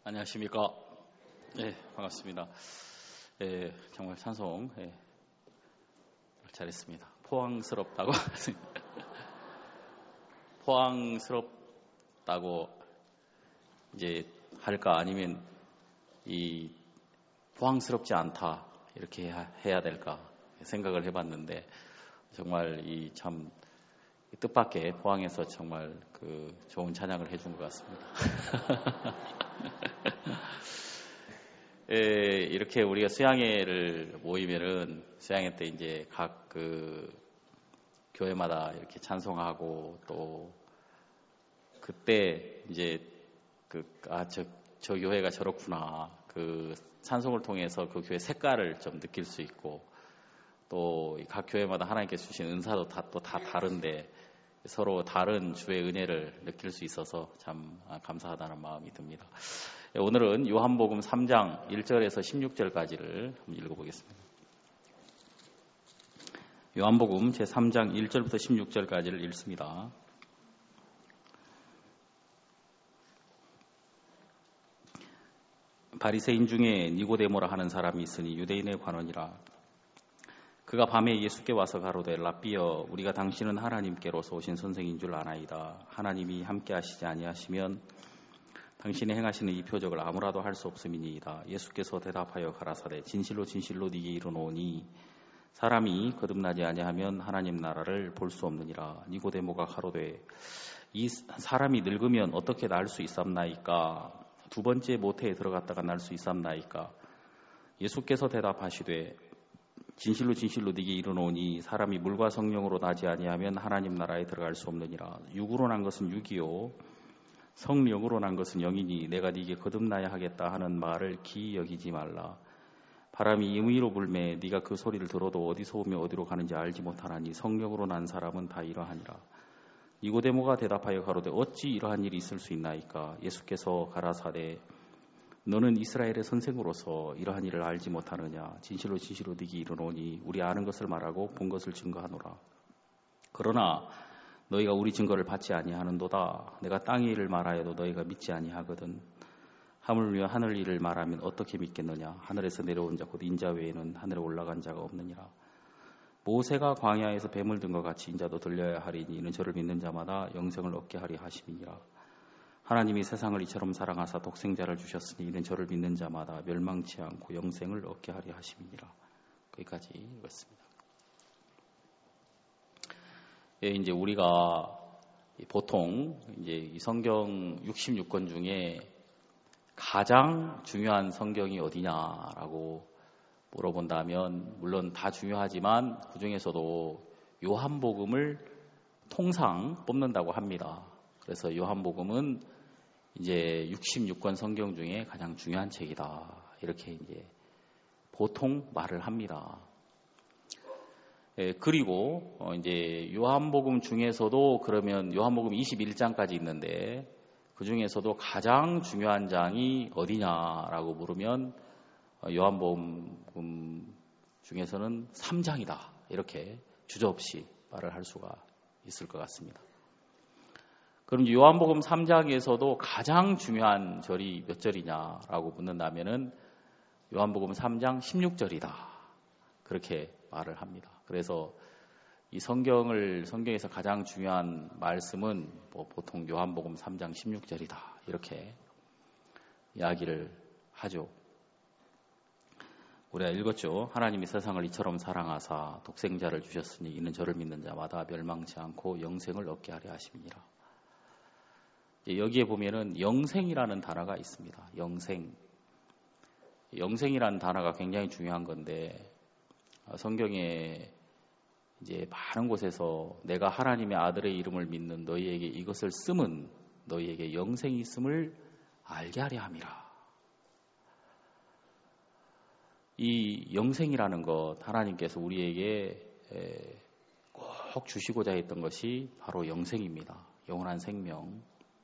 안녕하십니까. 네, 반갑습니다. 네, 정말 찬송 잘했습니다. 포항스럽다고 포항스럽다고 이제 할까 아니면 이 포항스럽지 않다 이렇게 해야 될까 생각을 해봤는데 정말 이 참 뜻밖의 포항에서 정말 그 좋은 찬양을 해준 것 같습니다. 이렇게 우리가 수양회를 모이면은 수양회 때 이제 각 그 교회마다 이렇게 찬송하고 또 그때 이제 저 교회가 저렇구나 그 찬송을 통해서 그 교회 색깔을 좀 느낄 수 있고 또 각 교회마다 하나님께서 주신 은사도 또 다 다른데 서로 다른 주의 은혜를 느낄 수 있어서 참 감사하다는 마음이 듭니다. 오늘은 요한복음 3장 1절에서 16절까지를 한번 읽어보겠습니다. 요한복음 제3장 1절부터 16절까지를 읽습니다. 바리새인 중에 니고데모라 하는 사람이 있으니 유대인의 관원이라. 그가 밤에 예수께 와서 가로되 랍비여 우리가 당신은 하나님께로서 오신 선생인 줄 아나이다. 하나님이 함께 하시지 아니하시면 당신이 행하시는 이 표적을 아무라도 할 수 없음이니이다. 예수께서 대답하여 가라사대 진실로 진실로 네게 이르노니 사람이 거듭나지 아니하면 하나님 나라를 볼 수 없느니라. 니고데모가 가로되 이 사람이 늙으면 어떻게 날 수 있삼나이까? 두 번째 모태에 들어갔다가 날 수 있삼나이까? 예수께서 대답하시되 진실로 진실로 네게 이르노니 사람이 물과 성령으로 나지 아니하면 하나님 나라에 들어갈 수 없느니라. 육으로 난 것은 육이요 성령으로 난 것은 영이니 내가 네게 거듭나야 하겠다 하는 말을 기이 여기지 말라. 바람이 임의로 불매 네가 그 소리를 들어도 어디서 오며 어디로 가는지 알지 못하나니 성령으로 난 사람은 다 이러하니라. 니고데모가 대답하여 가로되 어찌 이러한 일이 있을 수 있나이까? 예수께서 가라사대 너는 이스라엘의 선생으로서 이러한 일을 알지 못하느냐? 진실로 진실로 네게 이르노니 우리 아는 것을 말하고 본 것을 증거하노라. 그러나 너희가 우리 증거를 받지 아니하는도다. 내가 땅의 일을 말하여도 너희가 믿지 아니하거든. 하물며 하늘 일을 말하면 어떻게 믿겠느냐? 하늘에서 내려온 자 곧 인자 외에는 하늘에 올라간 자가 없느니라. 모세가 광야에서 뱀을 든 것 같이 인자도 들려야 하리니 이는 저를 믿는 자마다 영생을 얻게 하리 하심이니라. 하나님이 세상을 이처럼 사랑하사 독생자를 주셨으니 이는 저를 믿는 자마다 멸망치 않고 영생을 얻게 하리 하심이니라. 거기까지 읽었습니다. 이제 우리가 보통 이제 이 성경 66권 중에 가장 중요한 성경이 어디냐라고 물어본다면 물론 다 중요하지만 그 중에서도 요한복음을 통상 뽑는다고 합니다. 그래서 요한복음은 이제 66권 성경 중에 가장 중요한 책이다. 이렇게 이제 보통 말을 합니다. 그리고 이제 요한복음 중에서도 그러면 요한복음 21장까지 있는데 그 중에서도 가장 중요한 장이 어디냐라고 물으면 요한복음 중에서는 3장이다. 이렇게 주저없이 말을 할 수가 있을 것 같습니다. 그럼 요한복음 3장에서도 가장 중요한 절이 몇 절이냐라고 묻는다면은 요한복음 3장 16절이다. 그렇게 말을 합니다. 그래서 이 성경에서 가장 중요한 말씀은 보통 요한복음 3장 16절이다. 이렇게 이야기를 하죠. 우리가 읽었죠. 하나님이 세상을 이처럼 사랑하사 독생자를 주셨으니 이는 저를 믿는 자마다 멸망치 않고 영생을 얻게 하려 하심이니라. 여기에 보면은 영생이라는 단어가 있습니다. 영생이라는 단어가 굉장히 중요한 건데 성경에 이제 많은 곳에서 내가 하나님의 아들의 이름을 믿는 너희에게 이것을 쓰면 너희에게 영생이 있음을 알게 하려 함이라. 이 영생이라는 것 하나님께서 우리에게 꼭 주시고자 했던 것이 바로 영생입니다. 영원한 생명.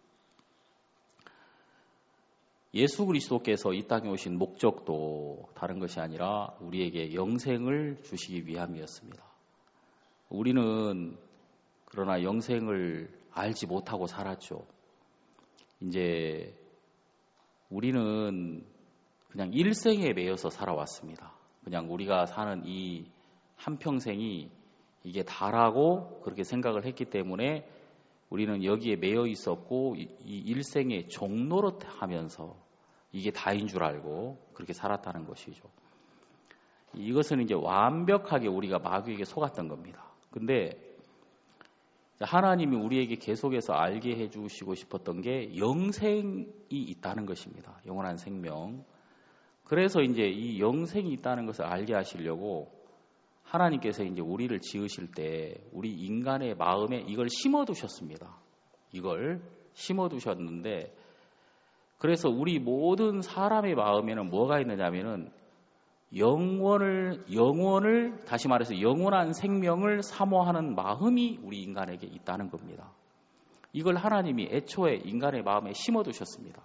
예수 그리스도께서 이 땅에 오신 목적도 다른 것이 아니라 우리에게 영생을 주시기 위함이었습니다. 우리는 그러나 영생을 알지 못하고 살았죠. 이제 우리는 그냥 일생에 매여서 살아왔습니다. 그냥 우리가 사는 이 한평생이 이게 다라고 그렇게 생각을 했기 때문에 우리는 여기에 매여 있었고 이 일생의 종노릇 하면서 이게 다인 줄 알고 그렇게 살았다는 것이죠. 이것은 이제 완벽하게 우리가 마귀에게 속았던 겁니다. 근데 하나님이 우리에게 계속해서 알게 해주시고 싶었던 게 영생이 있다는 것입니다. 영원한 생명. 그래서 이제 이 영생이 있다는 것을 알게 하시려고 하나님께서 이제 우리를 지으실 때 우리 인간의 마음에 이걸 심어두셨습니다. 이걸 심어두셨는데 그래서 우리 모든 사람의 마음에는 뭐가 있느냐면은 영원을 다시 말해서 영원한 생명을 사모하는 마음이 우리 인간에게 있다는 겁니다. 이걸 하나님이 애초에 인간의 마음에 심어두셨습니다.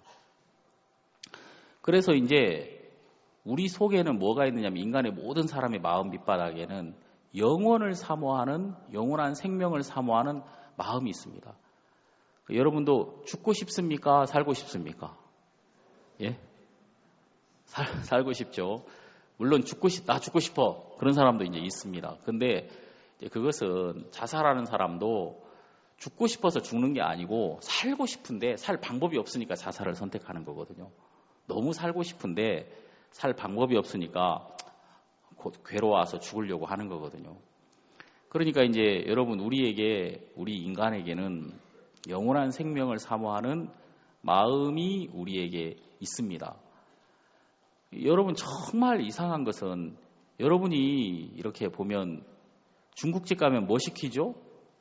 그래서 이제 우리 속에는 뭐가 있느냐면 인간의 모든 사람의 마음 밑바닥에는 영원을 사모하는 영원한 생명을 사모하는 마음이 있습니다. 여러분도 죽고 싶습니까? 살고 싶습니까? 예? 살고 싶죠. 물론 나 죽고 싶어. 그런 사람도 이제 있습니다. 근데 이제 그것은 자살하는 사람도 죽고 싶어서 죽는 게 아니고 살고 싶은데 살 방법이 없으니까 자살을 선택하는 거거든요. 너무 살고 싶은데 살 방법이 없으니까 곧 괴로워서 죽으려고 하는 거거든요. 그러니까 이제 여러분 우리 인간에게는 영원한 생명을 사모하는 마음이 우리에게 있습니다. 여러분 정말 이상한 것은 여러분이 이렇게 보면 중국집 가면 뭐 시키죠?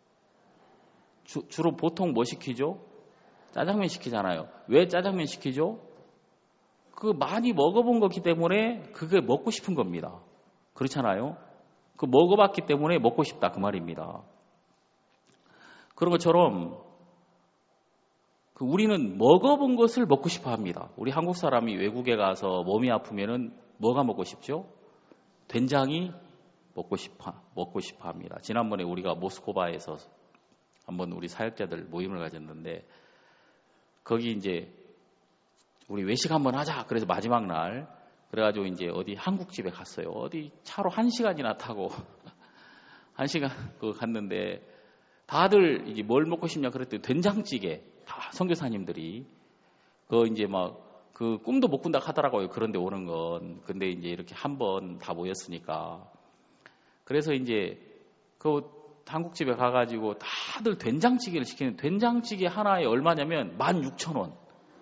주로 보통 뭐 시키죠? 짜장면 시키잖아요. 왜 짜장면 시키죠? 많이 먹어본 거기 때문에 그게 먹고 싶은 겁니다. 그렇잖아요? 먹어봤기 때문에 먹고 싶다 그 말입니다. 그런 것처럼 우리는 먹어본 것을 먹고 싶어 합니다. 우리 한국 사람이 외국에 가서 몸이 아프면은 뭐가 먹고 싶죠? 된장이 먹고 싶어 합니다. 지난번에 우리가 모스크바에서 한번 우리 사역자들 모임을 가졌는데 거기 이제 우리 외식 한번 하자. 그래서 마지막 날 그래가지고 이제 어디 한국집에 갔어요. 어디 차로 1시간이나 타고 1시간 갔는데 다들 이제 뭘 먹고 싶냐 그랬더니 된장찌개. 다 선교사님들이 이제 꿈도 못 꾼다 하더라고요. 그런데 오는 건. 근데 이제 이렇게 한번 다 모였으니까. 그래서 이제 한국집에 가가지고 다들 된장찌개를 시키는 된장찌개 하나에 얼마냐면 16,000원.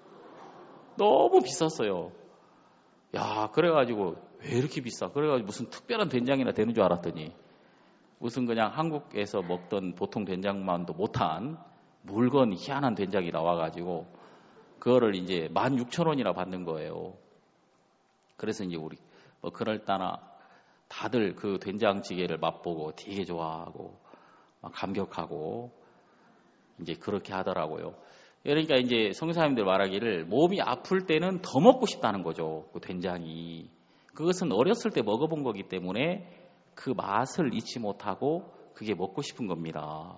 너무 비쌌어요. 야, 그래가지고 왜 이렇게 비싸? 그래가지고 무슨 특별한 된장이나 되는 줄 알았더니 무슨 그냥 한국에서 먹던 보통 된장만도 못한 물건 희한한 된장이 나와가지고 그거를 이제 16,000원이나 받는 거예요. 그래서 이제 우리 그럴따나 다들 그 된장찌개를 맛보고 되게 좋아하고 막 감격하고 이제 그렇게 하더라고요. 그러니까 이제 선교사님들 말하기를 몸이 아플 때는 더 먹고 싶다는 거죠. 그 된장이. 그것은 어렸을 때 먹어본 거기 때문에 그 맛을 잊지 못하고 그게 먹고 싶은 겁니다.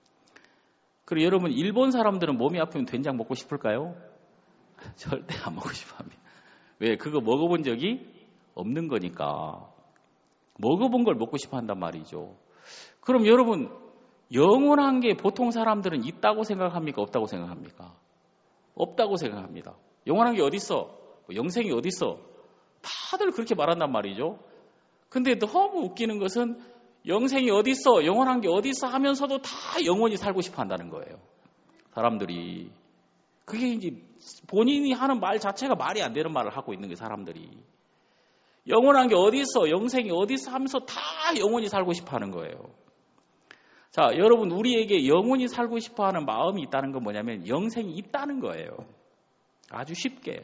그리고 여러분 일본 사람들은 몸이 아프면 된장 먹고 싶을까요? 절대 안 먹고 싶어 합니다. 왜? 그거 먹어본 적이 없는 거니까. 먹어본 걸 먹고 싶어 한단 말이죠. 그럼 여러분 영원한 게 보통 사람들은 있다고 생각합니까? 없다고 생각합니까? 없다고 생각합니다. 영원한 게 어디 있어? 영생이 어디 있어? 다들 그렇게 말한단 말이죠. 근데 너무 웃기는 것은 영생이 어디 있어? 영원한 게 어디 있어? 하면서도 다 영원히 살고 싶어 한다는 거예요. 사람들이. 그게 이제 본인이 하는 말 자체가 말이 안 되는 말을 하고 있는 게 사람들이. 영원한 게 어디 있어? 영생이 어디 있어? 하면서 다 영원히 살고 싶어 하는 거예요. 자, 여러분 우리에게 영원히 살고 싶어 하는 마음이 있다는 건 뭐냐면 영생이 있다는 거예요. 아주 쉽게.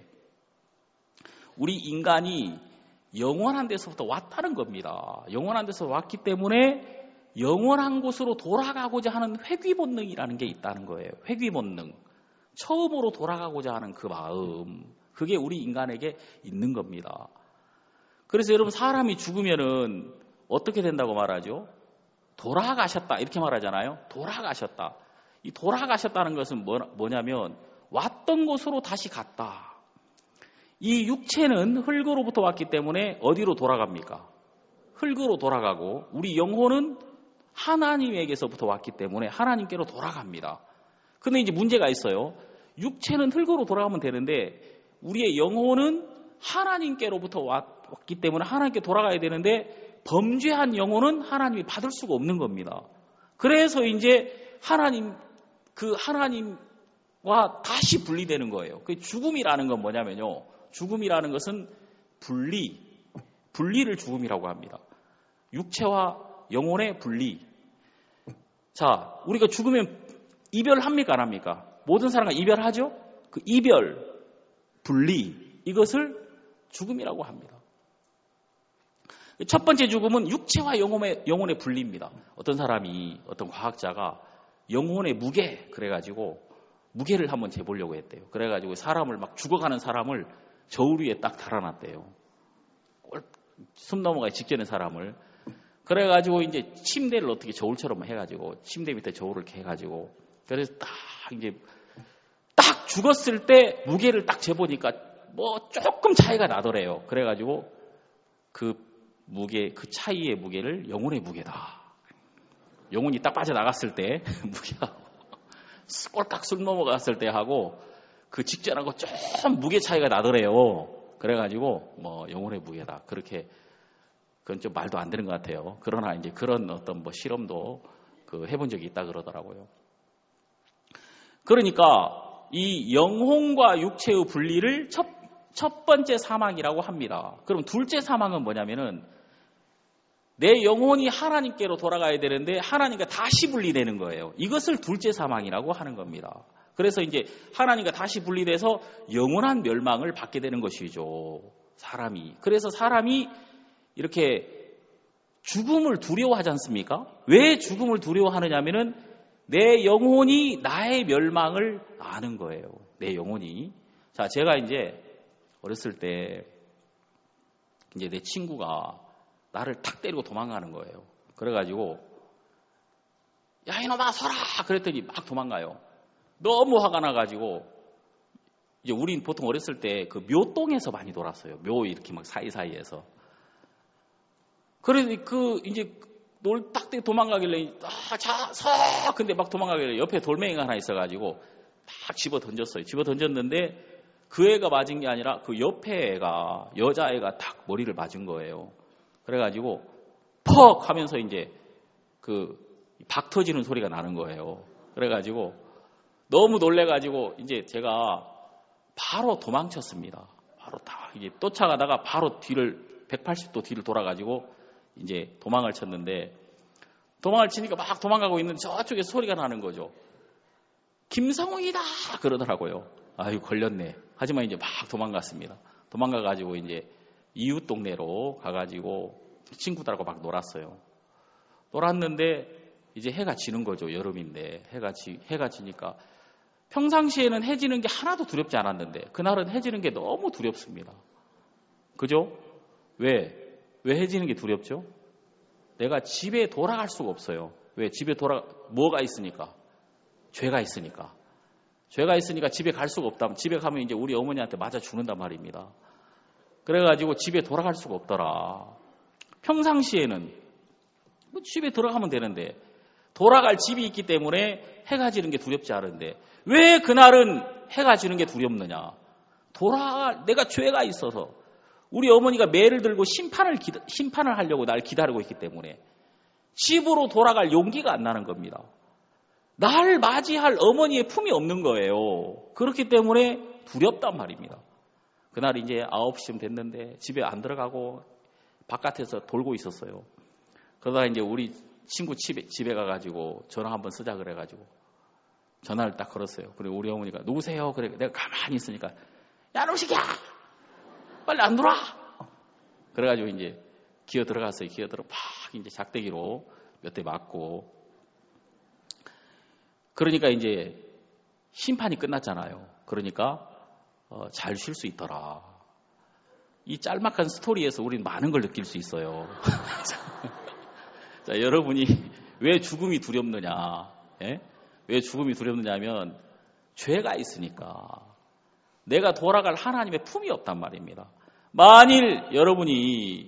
우리 인간이 영원한 데서부터 왔다는 겁니다. 영원한 데서 왔기 때문에 영원한 곳으로 돌아가고자 하는 회귀 본능이라는 게 있다는 거예요. 회귀 본능. 처음으로 돌아가고자 하는 그 마음. 그게 우리 인간에게 있는 겁니다. 그래서 여러분 사람이 죽으면은 어떻게 된다고 말하죠? 돌아가셨다 이렇게 말하잖아요. 돌아가셨다. 이 돌아가셨다는 것은 뭐냐면 왔던 곳으로 다시 갔다. 이 육체는 흙으로부터 왔기 때문에 어디로 돌아갑니까? 흙으로 돌아가고 우리 영혼은 하나님에게서부터 왔기 때문에 하나님께로 돌아갑니다. 근데 이제 문제가 있어요. 육체는 흙으로 돌아가면 되는데 우리의 영혼은 하나님께로부터 왔기 때문에 하나님께 돌아가야 되는데 범죄한 영혼은 하나님이 받을 수가 없는 겁니다. 그래서 이제 하나님과 다시 분리되는 거예요. 그 죽음이라는 건 뭐냐면요. 죽음이라는 것은 분리를 죽음이라고 합니다. 육체와 영혼의 분리. 자, 우리가 죽으면 이별합니까? 안 합니까? 모든 사람과 이별하죠? 그 이별, 분리, 이것을 죽음이라고 합니다. 첫 번째 죽음은 육체와 영혼의 분리입니다. 어떤 과학자가 영혼의 무게, 그래가지고 무게를 한번 재보려고 했대요. 그래가지고 사람을 막 죽어가는 사람을 저울 위에 딱 달아놨대요. 숨 넘어가기 직전의 사람을. 그래가지고 이제 침대를 어떻게 저울처럼 해가지고 침대 밑에 저울을 이렇게 해가지고 그래서 딱 죽었을 때 무게를 딱 재보니까 뭐 조금 차이가 나더래요. 그래가지고 그 차이의 무게를 영혼의 무게다. 영혼이 딱 빠져나갔을 때 무게가 꼴딱 술 넘어갔을 때 하고 그 직전하고 좀 무게 차이가 나더래요. 그래가지고 뭐 영혼의 무게다. 그건 좀 말도 안 되는 것 같아요. 그러나 이제 그런 어떤 실험도 해본 적이 있다 그러더라고요. 그러니까 이 영혼과 육체의 분리를 첫 번째 사망이라고 합니다. 그럼 둘째 사망은 뭐냐면은 내 영혼이 하나님께로 돌아가야 되는데 하나님과 다시 분리되는 거예요. 이것을 둘째 사망이라고 하는 겁니다. 그래서 이제 하나님과 다시 분리돼서 영원한 멸망을 받게 되는 것이죠. 사람이. 그래서 사람이 이렇게 죽음을 두려워하지 않습니까? 왜 죽음을 두려워하느냐면은 내 영혼이 나의 멸망을 아는 거예요. 내 영혼이. 자, 제가 이제 어렸을 때 이제 내 친구가 나를 탁 때리고 도망가는 거예요. 그래가지고 야 이놈아 서라 그랬더니 막 도망가요. 너무 화가 나가지고 이제 우린 보통 어렸을 때 그 묘동에서 많이 놀았어요. 묘 이렇게 막 사이사이에서. 그래서 이제 딱 도망가길래 근데 막 도망가길래 옆에 돌멩이가 하나 있어가지고 막 집어 던졌어요. 집어 던졌는데 그 애가 맞은 게 아니라 그 옆에 애가 여자애가 딱 머리를 맞은 거예요. 그래가지고 퍽 하면서 이제 박 터지는 소리가 나는 거예요. 그래가지고 너무 놀래가지고 이제 제가 바로 도망쳤습니다. 바로 다 이제 쫓아가다가 바로 180도 뒤를 돌아가지고 이제 도망을 쳤는데 도망을 치니까 막 도망가고 있는데 저쪽에 소리가 나는 거죠. 김성웅이다 그러더라고요. 아유 걸렸네. 하지만 이제 막 도망갔습니다. 도망가가지고 이제 이웃 동네로 가가지고 친구들하고 막 놀았어요. 놀았는데 이제 해가 지는 거죠. 여름인데 해가 지니까 평상시에는 해 지는 게 하나도 두렵지 않았는데 그날은 해 지는 게 너무 두렵습니다. 그죠? 왜 해 지는 게 두렵죠? 내가 집에 돌아갈 수가 없어요. 왜? 뭐가 있으니까? 죄가 있으니까. 죄가 있으니까 집에 갈 수가 없다. 집에 가면 이제 우리 어머니한테 맞아 죽는단 말입니다. 그래가지고 집에 돌아갈 수가 없더라. 평상시에는 뭐 집에 들어가면 되는데 돌아갈 집이 있기 때문에 해가 지는 게 두렵지 않은데 왜 그날은 해가 지는 게 두렵느냐? 내가 죄가 있어서 우리 어머니가 매를 들고 심판을 하려고 날 기다리고 있기 때문에 집으로 돌아갈 용기가 안 나는 겁니다. 날 맞이할 어머니의 품이 없는 거예요. 그렇기 때문에 두렵단 말입니다. 그날 이제 9시쯤 됐는데 집에 안 들어가고 바깥에서 돌고 있었어요. 그러다가 이제 우리 친구 집에 가가지고 전화 한번 쓰자 그래가지고 전화를 딱 걸었어요. 그리고 우리 어머니가 누구세요? 그래 내가 가만히 있으니까 야 놈새끼야 빨리 안 들어와. 그래가지고 이제 기어 들어갔어요. 팍 이제 작대기로 몇 대 맞고. 그러니까 이제 심판이 끝났잖아요. 그러니까 잘 쉴 수 있더라. 이 짤막한 스토리에서 우리는 많은 걸 느낄 수 있어요. 자, 여러분이 왜 죽음이 두렵느냐? 예? 왜 죽음이 두렵느냐면 죄가 있으니까. 내가 돌아갈 하나님의 품이 없단 말입니다. 만일 여러분이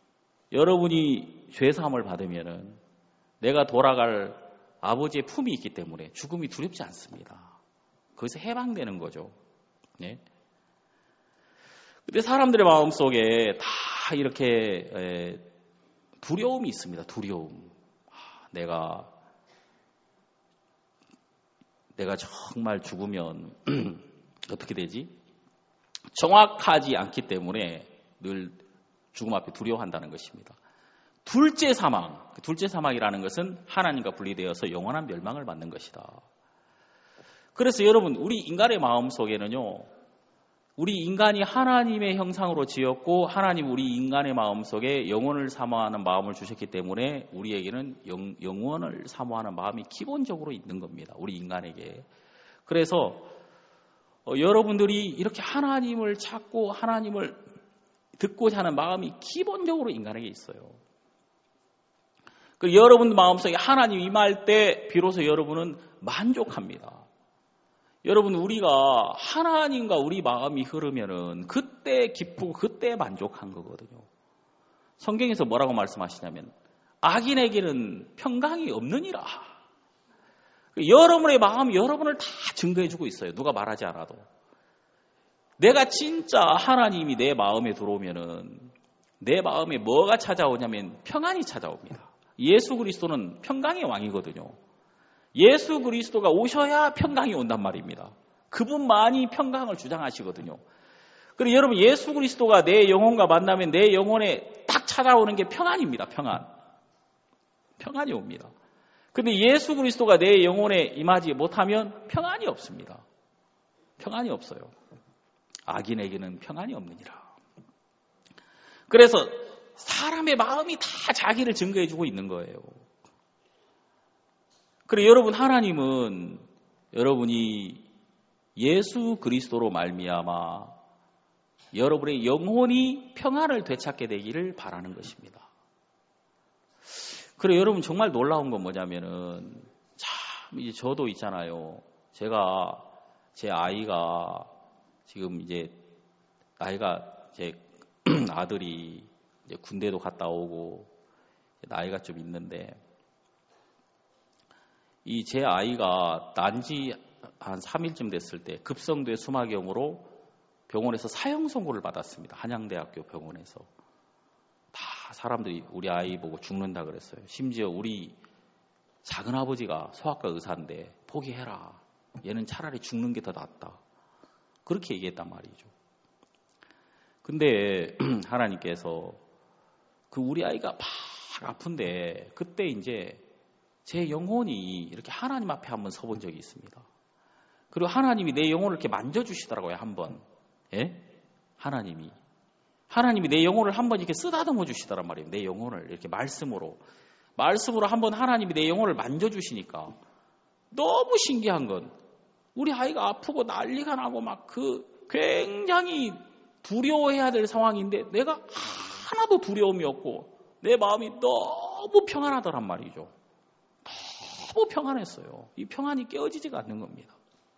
죄사함을 받으면은 내가 돌아갈 아버지의 품이 있기 때문에 죽음이 두렵지 않습니다. 거기서 해방되는 거죠. 네? 근데 사람들의 마음속에 다 이렇게 두려움이 있습니다. 두려움. 내가 정말 죽으면 어떻게 되지? 정확하지 않기 때문에 늘 죽음 앞에 두려워한다는 것입니다. 둘째 사망이라는 것은 하나님과 분리되어서 영원한 멸망을 맞는 것이다. 그래서 여러분, 우리 인간의 마음 속에는요, 우리 인간이 하나님의 형상으로 지었고 하나님 우리 인간의 마음속에 영원을 사모하는 마음을 주셨기 때문에 우리에게는 영원을 사모하는 마음이 기본적으로 있는 겁니다. 우리 인간에게. 그래서 여러분들이 이렇게 하나님을 찾고 하나님을 듣고자 하는 마음이 기본적으로 인간에게 있어요. 그리고 여러분 마음속에 하나님 임할 때 비로소 여러분은 만족합니다. 여러분, 우리가 하나님과 우리 마음이 흐르면은 그때 기쁘고 그때 만족한 거거든요. 성경에서 뭐라고 말씀하시냐면 악인에게는 평강이 없느니라. 여러분의 마음이 여러분을 다 증거해주고 있어요. 누가 말하지 않아도. 내가 진짜 하나님이 내 마음에 들어오면은 내 마음에 뭐가 찾아오냐면 평안이 찾아옵니다. 예수 그리스도는 평강의 왕이거든요. 예수 그리스도가 오셔야 평강이 온단 말입니다. 그분만이 평강을 주장하시거든요. 그리고 여러분, 예수 그리스도가 내 영혼과 만나면 내 영혼에 딱 찾아오는 게 평안입니다. 평안이 옵니다. 근데 예수 그리스도가 내 영혼에 임하지 못하면 평안이 없습니다. 평안이 없어요. 악인에게는 평안이 없느니라. 그래서 사람의 마음이 다 자기를 증거해주고 있는 거예요. 그리고 여러분, 하나님은 여러분이 예수 그리스도로 말미암아 여러분의 영혼이 평안을 되찾게 되기를 바라는 것입니다. 그리고 여러분, 정말 놀라운 건 뭐냐면은 참 이제 저도 있잖아요. 제 아이가 지금 이제 나이가 제 아들이 이제 군대도 갔다 오고 나이가 좀 있는데 이 제 아이가 난지 한 3일쯤 됐을 때 급성대 수막염으로 병원에서 사형 선고를 받았습니다. 한양대학교 병원에서. 다 사람들이 우리 아이 보고 죽는다 그랬어요. 심지어 우리 작은아버지가 소아과 의사인데 포기해라. 얘는 차라리 죽는 게 더 낫다. 그렇게 얘기했단 말이죠. 근데 하나님께서 그 우리 아이가 막 아픈데 그때 이제 제 영혼이 이렇게 하나님 앞에 한번 서본 적이 있습니다. 그리고 하나님이 내 영혼을 이렇게 만져주시더라고요, 한번. 예? 하나님이 내 영혼을 한번 이렇게 쓰다듬어 주시더란 말이에요. 내 영혼을 이렇게 말씀으로 한번 하나님이 내 영혼을 만져주시니까 너무 신기한 건 우리 아이가 아프고 난리가 나고 막 굉장히 두려워해야 될 상황인데 내가 하나도 두려움이 없고 내 마음이 너무 평안하더란 말이죠. 너무 평안했어요. 이 평안이 깨어지지가 않는 겁니다.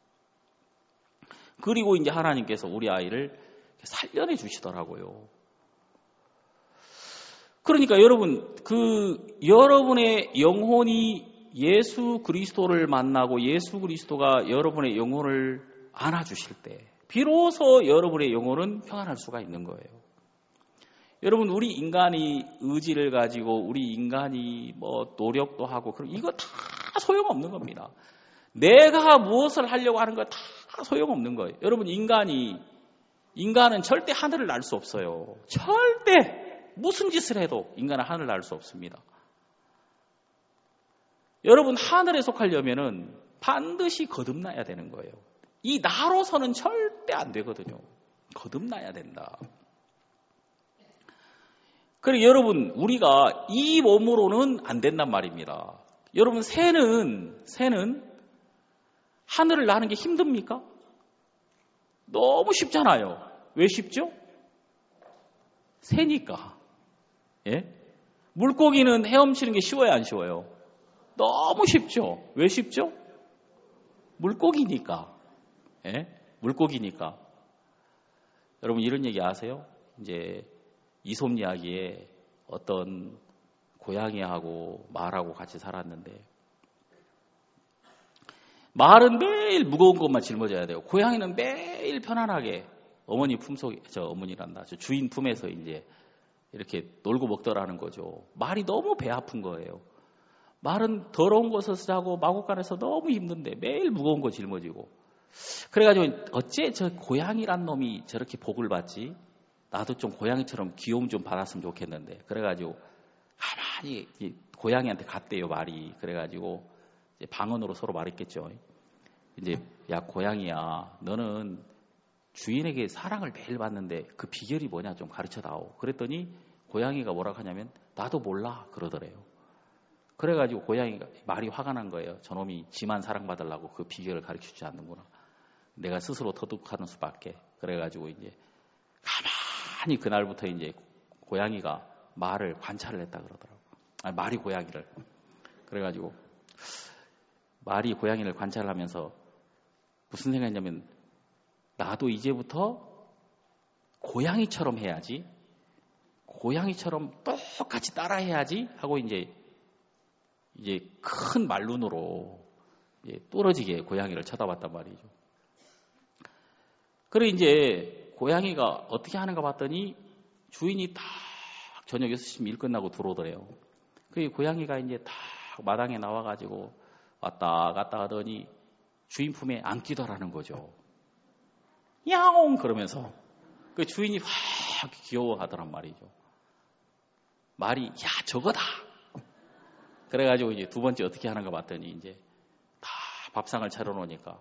그리고 이제 하나님께서 우리 아이를 살려내 주시더라고요. 그러니까 여러분, 여러분의 영혼이 예수 그리스도를 만나고 예수 그리스도가 여러분의 영혼을 안아주실 때 비로소 여러분의 영혼은 평안할 수가 있는 거예요. 여러분, 우리 인간이 의지를 가지고 우리 인간이 뭐 노력도 하고 그럼 이거 다 소용없는 겁니다. 내가 무엇을 하려고 하는 거 다 소용없는 거예요. 여러분, 인간은 절대 하늘을 날 수 없어요. 절대 무슨 짓을 해도 인간은 하늘을 날 수 없습니다. 여러분, 하늘에 속하려면은 반드시 거듭나야 되는 거예요. 이 나로서는 절대 안 되거든요. 거듭나야 된다. 그리고 여러분, 우리가 이 몸으로는 안 된단 말입니다. 여러분, 새는 하늘을 나는 게 힘듭니까? 너무 쉽잖아요. 왜 쉽죠? 새니까. 예? 물고기는 헤엄치는 게 쉬워요, 안 쉬워요? 너무 쉽죠. 왜 쉽죠? 물고기니까. 예? 물고기니까. 여러분 이런 얘기 아세요? 이제 이솝 이야기에 어떤 고양이하고 말하고 같이 살았는데 말은 매일 무거운 것만 짊어져야 돼요. 고양이는 매일 편안하게 어머니 품속에, 어머니란다. 주인 품에서 이제 이렇게 놀고 먹더라는 거죠. 말이 너무 배 아픈 거예요. 말은 더러운 곳에서 자고 마구간에서 너무 힘든데 매일 무거운 거 짊어지고. 그래가지고 어째 저 고양이란 놈이 저렇게 복을 받지? 나도 좀 고양이처럼 귀여움 좀 받았으면 좋겠는데. 그래가지고 가만히 고양이한테 갔대요, 말이. 그래가지고 이제 방언으로 서로 말했겠죠. 이제 야 고양이야, 너는 주인에게 사랑을 매일 받는데 그 비결이 뭐냐 좀 가르쳐다오. 그랬더니 고양이가 뭐라고 하냐면 나도 몰라 그러더래요. 그래가지고 고양이가 말이 화가 난 거예요. 저놈이 지만 사랑받으려고 그 비결을 가르쳐주지 않는구나. 내가 스스로 터득하는 수밖에. 그래가지고 이제 가만히 그날부터 이제 고양이가 말을 관찰을 했다 그러더라고요. 아니, 말이 고양이를. 그래가지고 말이 고양이를 관찰하면서 무슨 생각이냐면 나도 이제부터 고양이처럼 해야지. 고양이처럼 똑같이 따라해야지 하고 이제 큰 말눈으로 이제 뚫어지게 고양이를 쳐다봤단 말이죠. 그래 이제 고양이가 어떻게 하는가 봤더니 주인이 딱 저녁 6시쯤 일 끝나고 들어오더래요. 그 고양이가 이제 딱 마당에 나와가지고 왔다 갔다 하더니 주인 품에 안기더라는 거죠. 야옹 그러면서 그 주인이 확 귀여워하더란 말이죠. 말이 야 저거다. 그래가지고 이제 두 번째 어떻게 하는가 봤더니 이제 다 밥상을 차려놓으니까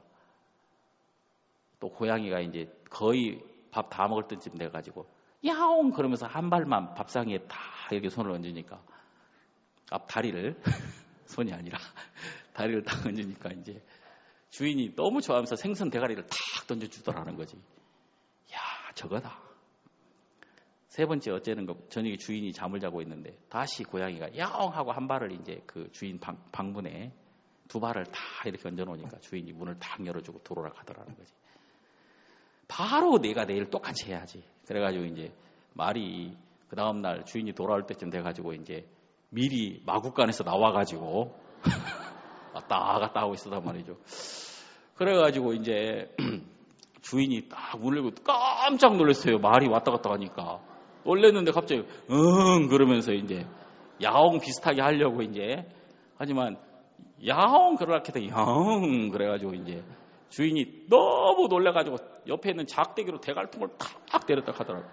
또 고양이가 이제 거의 밥 다 먹을 때쯤 돼가지고 야옹 그러면서 한 발만 밥상 위에 다 이렇게 손을 얹으니까 앞 다리를 손이 아니라 다리를 딱 얹으니까 이제 주인이 너무 좋아하면서 생선 대가리를 탁 던져주더라는 거지. 야 저거다. 세 번째 어째는 저녁에 주인이 잠을 자고 있는데 다시 고양이가 야옹 하고 한 발을 이제 그 주인 방문에 두 발을 다 이렇게 얹어놓으니까 주인이 문을 탁 열어주고 들어오라 하더라는 거지. 바로 내가 내일 똑같이 해야지. 그래가지고 이제 말이 그 다음날 주인이 돌아올 때쯤 돼가지고 이제 미리 마구간에서 나와가지고 왔다 갔다 하고 있었단 말이죠. 그래가지고 이제 주인이 딱 문을 열고 깜짝 놀랐어요. 말이 왔다 갔다 하니까. 놀랬는데 갑자기 그러면서 이제 야옹 비슷하게 하려고 이제 하지만 야옹 그러라 해도 야옹 그래가지고 이제 주인이 너무 놀래가지고 옆에 있는 작대기로 대갈통을 탁 때렸다 하더라고요.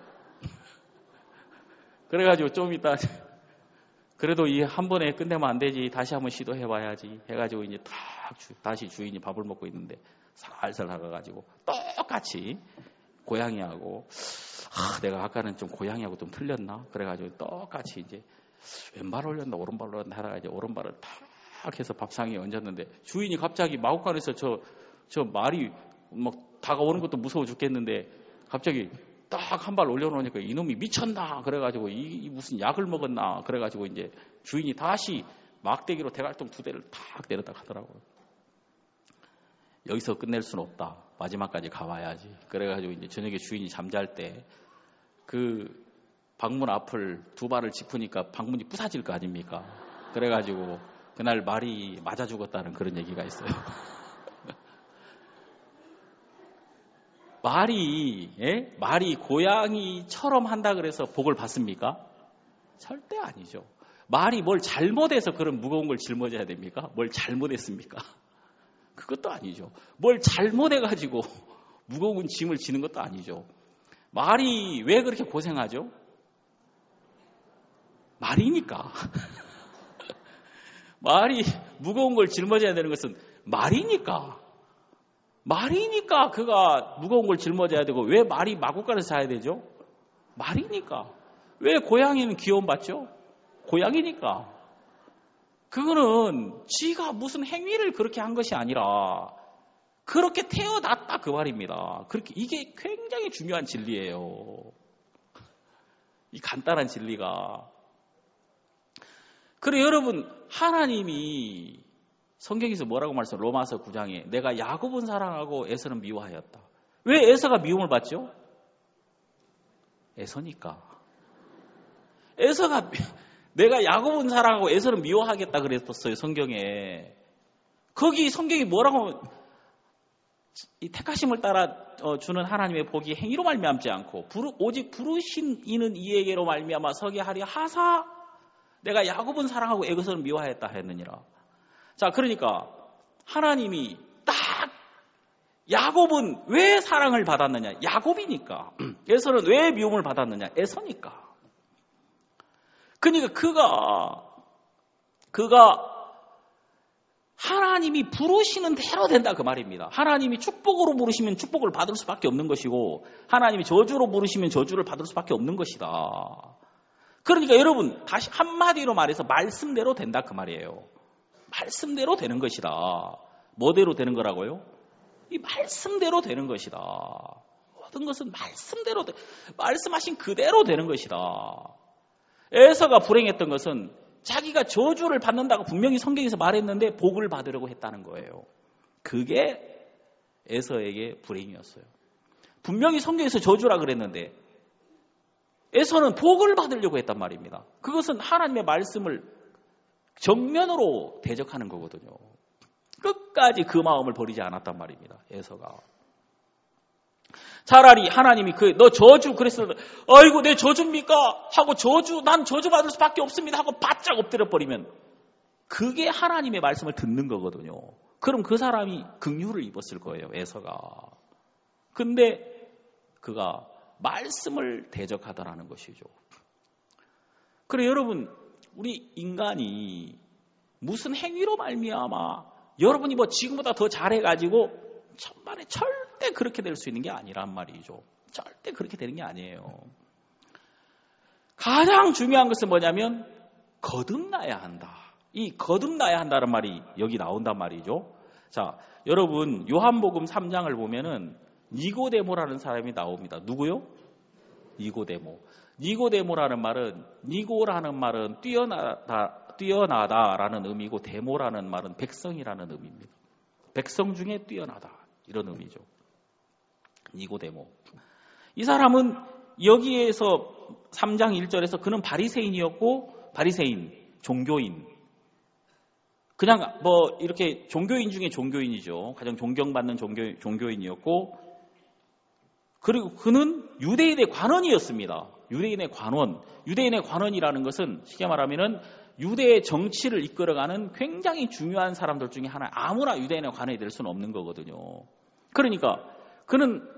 그래가지고 좀 이따 그래도 이 한 번에 끝내면 안 되지. 다시 한번 시도해봐야지. 해가지고 이제 다시 주인이 밥을 먹고 있는데 살살 나가가지고 똑같이 고양이하고 내가 아까는 좀 고양이하고 좀 틀렸나? 그래가지고 똑같이 이제 왼발 올렸나 오른발 올렸나 하다가 이제 오른발을 탁 해서 밥상 위에 얹었는데 주인이 갑자기 마구간에서 저 말이 막 다가오는 것도 무서워 죽겠는데 갑자기 딱 한 발 올려놓으니까 이놈이 미쳤나 그래가지고 이 무슨 약을 먹었나 그래가지고 이제 주인이 다시 막대기로 대갈통 두 대를 탁 때렸다 하더라고요. 여기서 끝낼 수는 없다. 마지막까지 가봐야지. 그래가지고 이제 저녁에 주인이 잠잘 때 그 방문 앞을 두 발을 짚으니까 방문이 부사질 거 아닙니까? 그래가지고 그날 말이 맞아 죽었다는 그런 얘기가 있어요. 말이 고양이처럼 한다 그래서 복을 받습니까? 절대 아니죠. 말이 뭘 잘못해서 그런 무거운 걸 짊어져야 됩니까? 뭘 잘못했습니까? 그것도 아니죠. 뭘 잘못해가지고 무거운 짐을 지는 것도 아니죠. 말이 왜 그렇게 고생하죠? 말이니까. 말이 무거운 걸 짊어져야 되는 것은 말이니까. 말이니까 그가 무거운 걸 짊어져야 되고 왜 말이 마구간에서 자야 되죠? 말이니까. 왜 고양이는 귀여움 받죠? 고양이니까. 그거는 지가 무슨 행위를 그렇게 한 것이 아니라 그렇게 태어났다 그 말입니다. 그렇게 이게 굉장히 중요한 진리예요. 이 간단한 진리가. 그래 여러분 하나님이 성경에서 뭐라고 말씀해요? 로마서 9장에 내가 야곱은 사랑하고 에서는 미워하였다. 왜 에서가 미움을 받죠? 에서니까. 에서가 내가 야곱은 사랑하고 에서는 미워하겠다 그랬었어요, 성경에. 거기 성경이 뭐라고 이 택하심을 따라 주는 하나님의 복이 행위로 말미암지 않고 오직 부르신 이는 이에게로 말미암아 서게 하려 하사 내가 야곱은 사랑하고 에서는 미워하였다 했느니라. 자, 그러니까 하나님이 딱 야곱은 왜 사랑을 받았느냐? 야곱이니까. 에서는 왜 미움을 받았느냐? 에서니까. 그러니까 그가 하나님이 부르시는 대로 된다 그 말입니다. 하나님이 축복으로 부르시면 축복을 받을 수밖에 없는 것이고 하나님이 저주로 부르시면 저주를 받을 수밖에 없는 것이다. 그러니까 여러분 다시 한마디로 말해서 말씀대로 된다 그 말이에요. 말씀대로 되는 것이다. 뭐대로 되는 거라고요? 이 말씀대로 되는 것이다. 모든 것은 말씀대로 말씀하신 그대로 되는 것이다. 에서가 불행했던 것은 자기가 저주를 받는다고 분명히 성경에서 말했는데 복을 받으려고 했다는 거예요. 그게 에서에게 불행이었어요. 분명히 성경에서 저주라 그랬는데 에서는 복을 받으려고 했단 말입니다. 그것은 하나님의 말씀을 정면으로 대적하는 거거든요. 끝까지 그 마음을 버리지 않았단 말입니다. 에서가. 차라리 하나님이 너 저주 그랬을 때 아이고 내 저주입니까? 하고 난 저주 받을 수밖에 없습니다 하고 바짝 엎드려 버리면 그게 하나님의 말씀을 듣는 거거든요. 그럼 그 사람이 긍휼을 입었을 거예요. 에서가. 근데 그가 말씀을 대적하더라는 것이죠. 그래 여러분 우리 인간이 무슨 행위로 말미암아 여러분이 뭐 지금보다 더 잘해가지고 천만에 절대 그렇게 될 수 있는 게 아니란 말이죠. 절대 그렇게 되는 게 아니에요. 가장 중요한 것은 뭐냐면 거듭나야 한다. 이 거듭나야 한다는 말이 여기 나온단 말이죠. 자, 여러분 요한복음 3장을 보면은 니고데모라는 사람이 나옵니다. 누구요? 니고데모. 니고데모라는 말은 니고라는 말은 뛰어나다라는 의미고 데모라는 말은 백성이라는 의미입니다. 백성 중에 뛰어나다 이런 의미죠. 니고데모. 이 사람은 여기에서 3장 1절에서 그는 바리새인이었고 바리새인, 종교인. 그냥 뭐 이렇게 종교인 중에 종교인이죠. 가장 존경받는 종교인이었고 그리고 그는 유대인의 관원이었습니다. 유대인의 관원. 유대인의 관원이라는 것은 쉽게 말하면은 유대의 정치를 이끌어가는 굉장히 중요한 사람들 중에 하나. 아무나 유대인의 관원이 될 수는 없는 거거든요. 그러니까 그는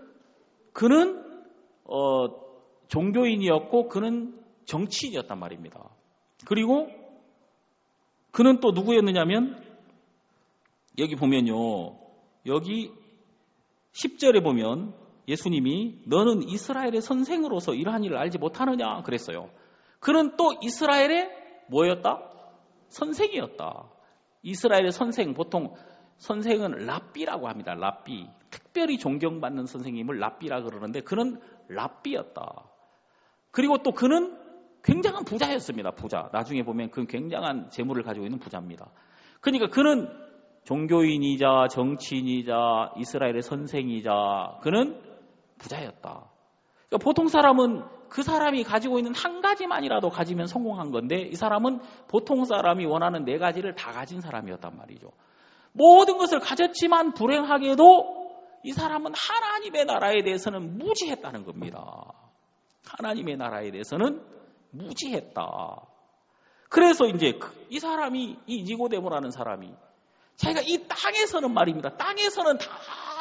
종교인이었고 그는 정치인이었단 말입니다. 그리고 그는 또 누구였느냐면 여기 보면요. 여기 10절에 보면 예수님이 너는 이스라엘의 선생으로서 이러한 일을 알지 못하느냐 그랬어요. 그는 또 이스라엘의 뭐였다? 선생이었다. 이스라엘의 선생, 보통 선생은 랍비라고 합니다. 랍비. 특별히 존경받는 선생님을 랍비라 그러는데 그는 랍비였다. 그리고 또 그는 굉장한 부자였습니다. 부자. 나중에 보면 그는 굉장한 재물을 가지고 있는 부자입니다. 그러니까 그는 종교인이자 정치인이자 이스라엘의 선생이자 그는 부자였다. 그러니까 보통 사람은 그 사람이 가지고 있는 한 가지만이라도 가지면 성공한 건데 이 사람은 보통 사람이 원하는 네 가지를 다 가진 사람이었단 말이죠. 모든 것을 가졌지만 불행하게도 이 사람은 하나님의 나라에 대해서는 무지했다는 겁니다. 하나님의 나라에 대해서는 무지했다. 그래서 이제 이 사람이 이 니고데모라는 사람이 자기가 이 땅에서는 말입니다. 땅에서는 다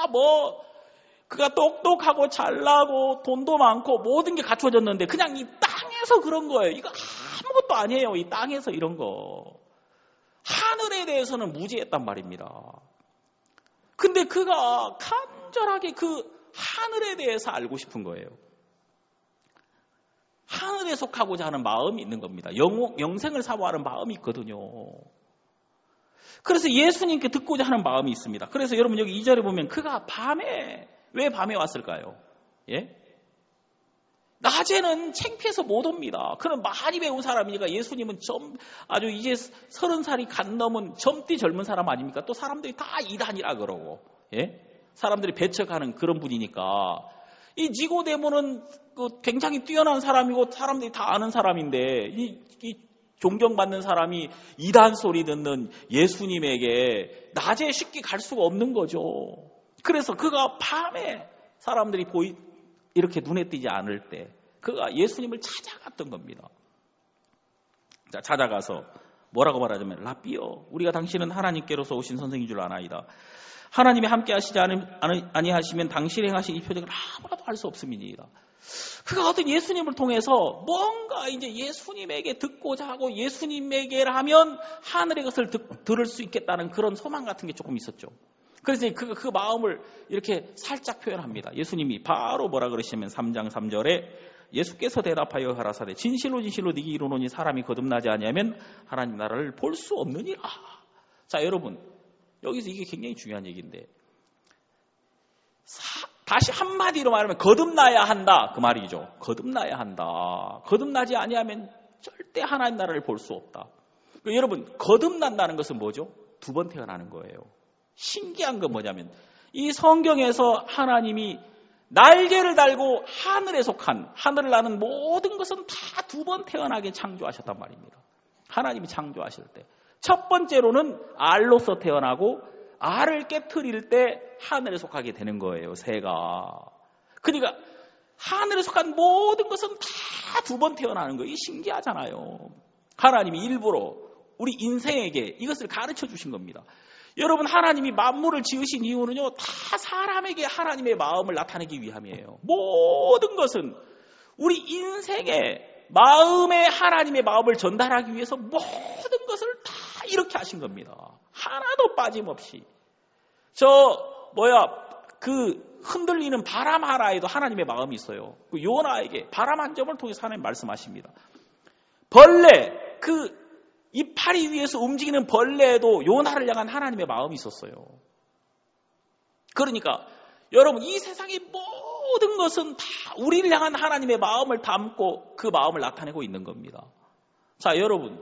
그가 똑똑하고 잘나고 돈도 많고 모든 게 갖춰졌는데 그냥 이 땅에서 그런 거예요. 이거 아무것도 아니에요. 이 땅에서 이런 거. 하늘에 대해서는 무지했단 말입니다. 근데 그가 간절하게 그 하늘에 대해서 알고 싶은 거예요. 하늘에 속하고자 하는 마음이 있는 겁니다. 영생을 사모하는 마음이 있거든요. 그래서 예수님께 듣고자 하는 마음이 있습니다. 그래서 여러분 여기 2절에 보면 그가 왜 밤에 왔을까요? 예? 낮에는 창피해서 못 옵니다. 그는 많이 배운 사람이니까 예수님은 아주 이제 30살이 간 넘은 젊디 젊은 사람 아닙니까? 또 사람들이 다 이단이라 그러고, 예? 사람들이 배척하는 그런 분이니까 이 니고데모는 굉장히 뛰어난 사람이고 사람들이 다 아는 사람인데 이 존경받는 사람이 이단 소리 듣는 예수님에게 낮에 쉽게 갈 수가 없는 거죠. 그래서 그가 밤에 사람들이 이렇게 눈에 띄지 않을 때 그가 예수님을 찾아갔던 겁니다. 자, 찾아가서 뭐라고 말하자면 라삐여 우리가 당신은 하나님께로서 오신 선생인 줄 아나이다. 하나님이 함께 하시지 아니하시면 당신이 행하신 이 표적을 아무라도 할 수 없음이니이다. 그가 어떤 예수님을 통해서 뭔가 이제 예수님에게 듣고자 하고 예수님에게 하면 하늘의 것을 들을 수 있겠다는 그런 소망 같은 게 조금 있었죠. 그래서 그 마음을 이렇게 살짝 표현합니다. 예수님이 바로 뭐라 그러시냐면 3장 3절에 예수께서 대답하여 가라사대 진실로 진실로 네게 이르노니 사람이 거듭나지 아니하면 하나님 나라를 볼 수 없느니라. 자, 여러분 여기서 이게 굉장히 중요한 얘기인데 다시 한마디로 말하면 거듭나야 한다 그 말이죠. 거듭나야 한다. 거듭나지 아니하면 절대 하나님 나라를 볼 수 없다. 여러분 거듭난다는 것은 뭐죠? 2번 태어나는 거예요. 신기한 건 뭐냐면 이 성경에서 하나님이 날개를 달고 하늘에 속한 하늘을 나는 모든 것은 다 2번 태어나게 창조하셨단 말입니다. 하나님이 창조하실 때 첫 번째로는 알로서 태어나고 알을 깨트릴 때 하늘에 속하게 되는 거예요. 새가. 그러니까 하늘에 속한 모든 것은 다 2번 태어나는 거예요. 이 신기하잖아요. 하나님이 일부러 우리 인생에게 이것을 가르쳐 주신 겁니다. 여러분 하나님이 만물을 지으신 이유는요. 다 사람에게 하나님의 마음을 나타내기 위함이에요. 모든 것은 우리 인생의 마음에 하나님의 마음을 전달하기 위해서 모든 것을 다 이렇게 하신 겁니다. 하나도 빠짐없이. 그 흔들리는 바람 하나에도 하나님의 마음이 있어요. 그 요나에게 바람 한 점을 통해서 하나님 말씀하십니다. 벌레, 그 이파리 위에서 움직이는 벌레에도 요나를 향한 하나님의 마음이 있었어요. 그러니까 여러분 이 세상의 모든 것은 다 우리를 향한 하나님의 마음을 담고 그 마음을 나타내고 있는 겁니다. 자, 여러분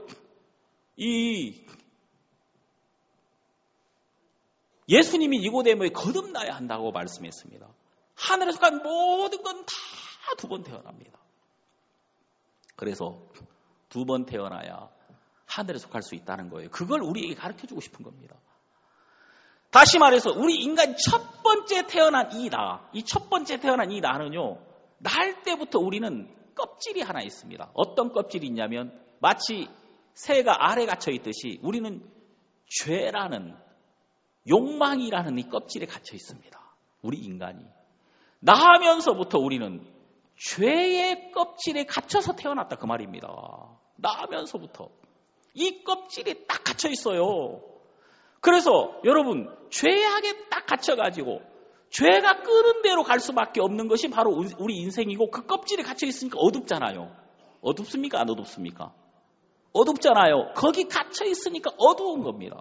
예수님이 니고데모에 거듭나야 한다고 말씀했습니다. 하늘에 속한 모든 건 다 2번 태어납니다. 그래서 2번 태어나야 하늘에 속할 수 있다는 거예요. 그걸 우리에게 가르쳐주고 싶은 겁니다. 다시 말해서 우리 인간 첫 번째 태어난 이 나, 이 첫 번째 태어난 이 나는요. 날 때부터 우리는 껍질이 하나 있습니다. 어떤 껍질이 있냐면 마치 새가 알에 갇혀 있듯이 우리는 죄라는 욕망이라는 이 껍질에 갇혀 있습니다. 우리 인간이. 나면서부터 우리는 죄의 껍질에 갇혀서 태어났다 그 말입니다. 나면서부터. 이 껍질이 딱 갇혀 있어요. 그래서 여러분 죄악에 딱 갇혀가지고 죄가 끄는 대로 갈 수밖에 없는 것이 바로 우리 인생이고 그 껍질에 갇혀 있으니까 어둡잖아요. 어둡습니까? 안 어둡습니까? 어둡잖아요. 거기 갇혀 있으니까 어두운 겁니다.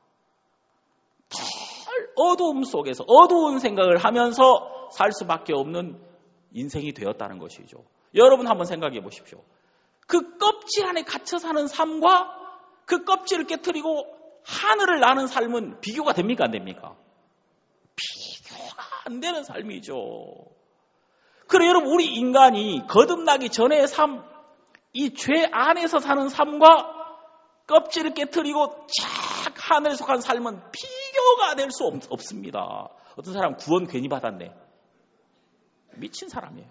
어두움 속에서 어두운 생각을 하면서 살 수밖에 없는 인생이 되었다는 것이죠. 여러분 한번 생각해 보십시오. 그 껍질 안에 갇혀 사는 삶과 그 껍질을 깨트리고 하늘을 나는 삶은 비교가 됩니까? 안 됩니까? 비교가 안 되는 삶이죠. 그래 여러분 우리 인간이 거듭나기 전의 삶, 이 죄 안에서 사는 삶과 껍질을 깨트리고 착 하늘에 속한 삶은 비교가 될 수 없습니다. 어떤 사람 구원 괜히 받았네. 미친 사람이에요.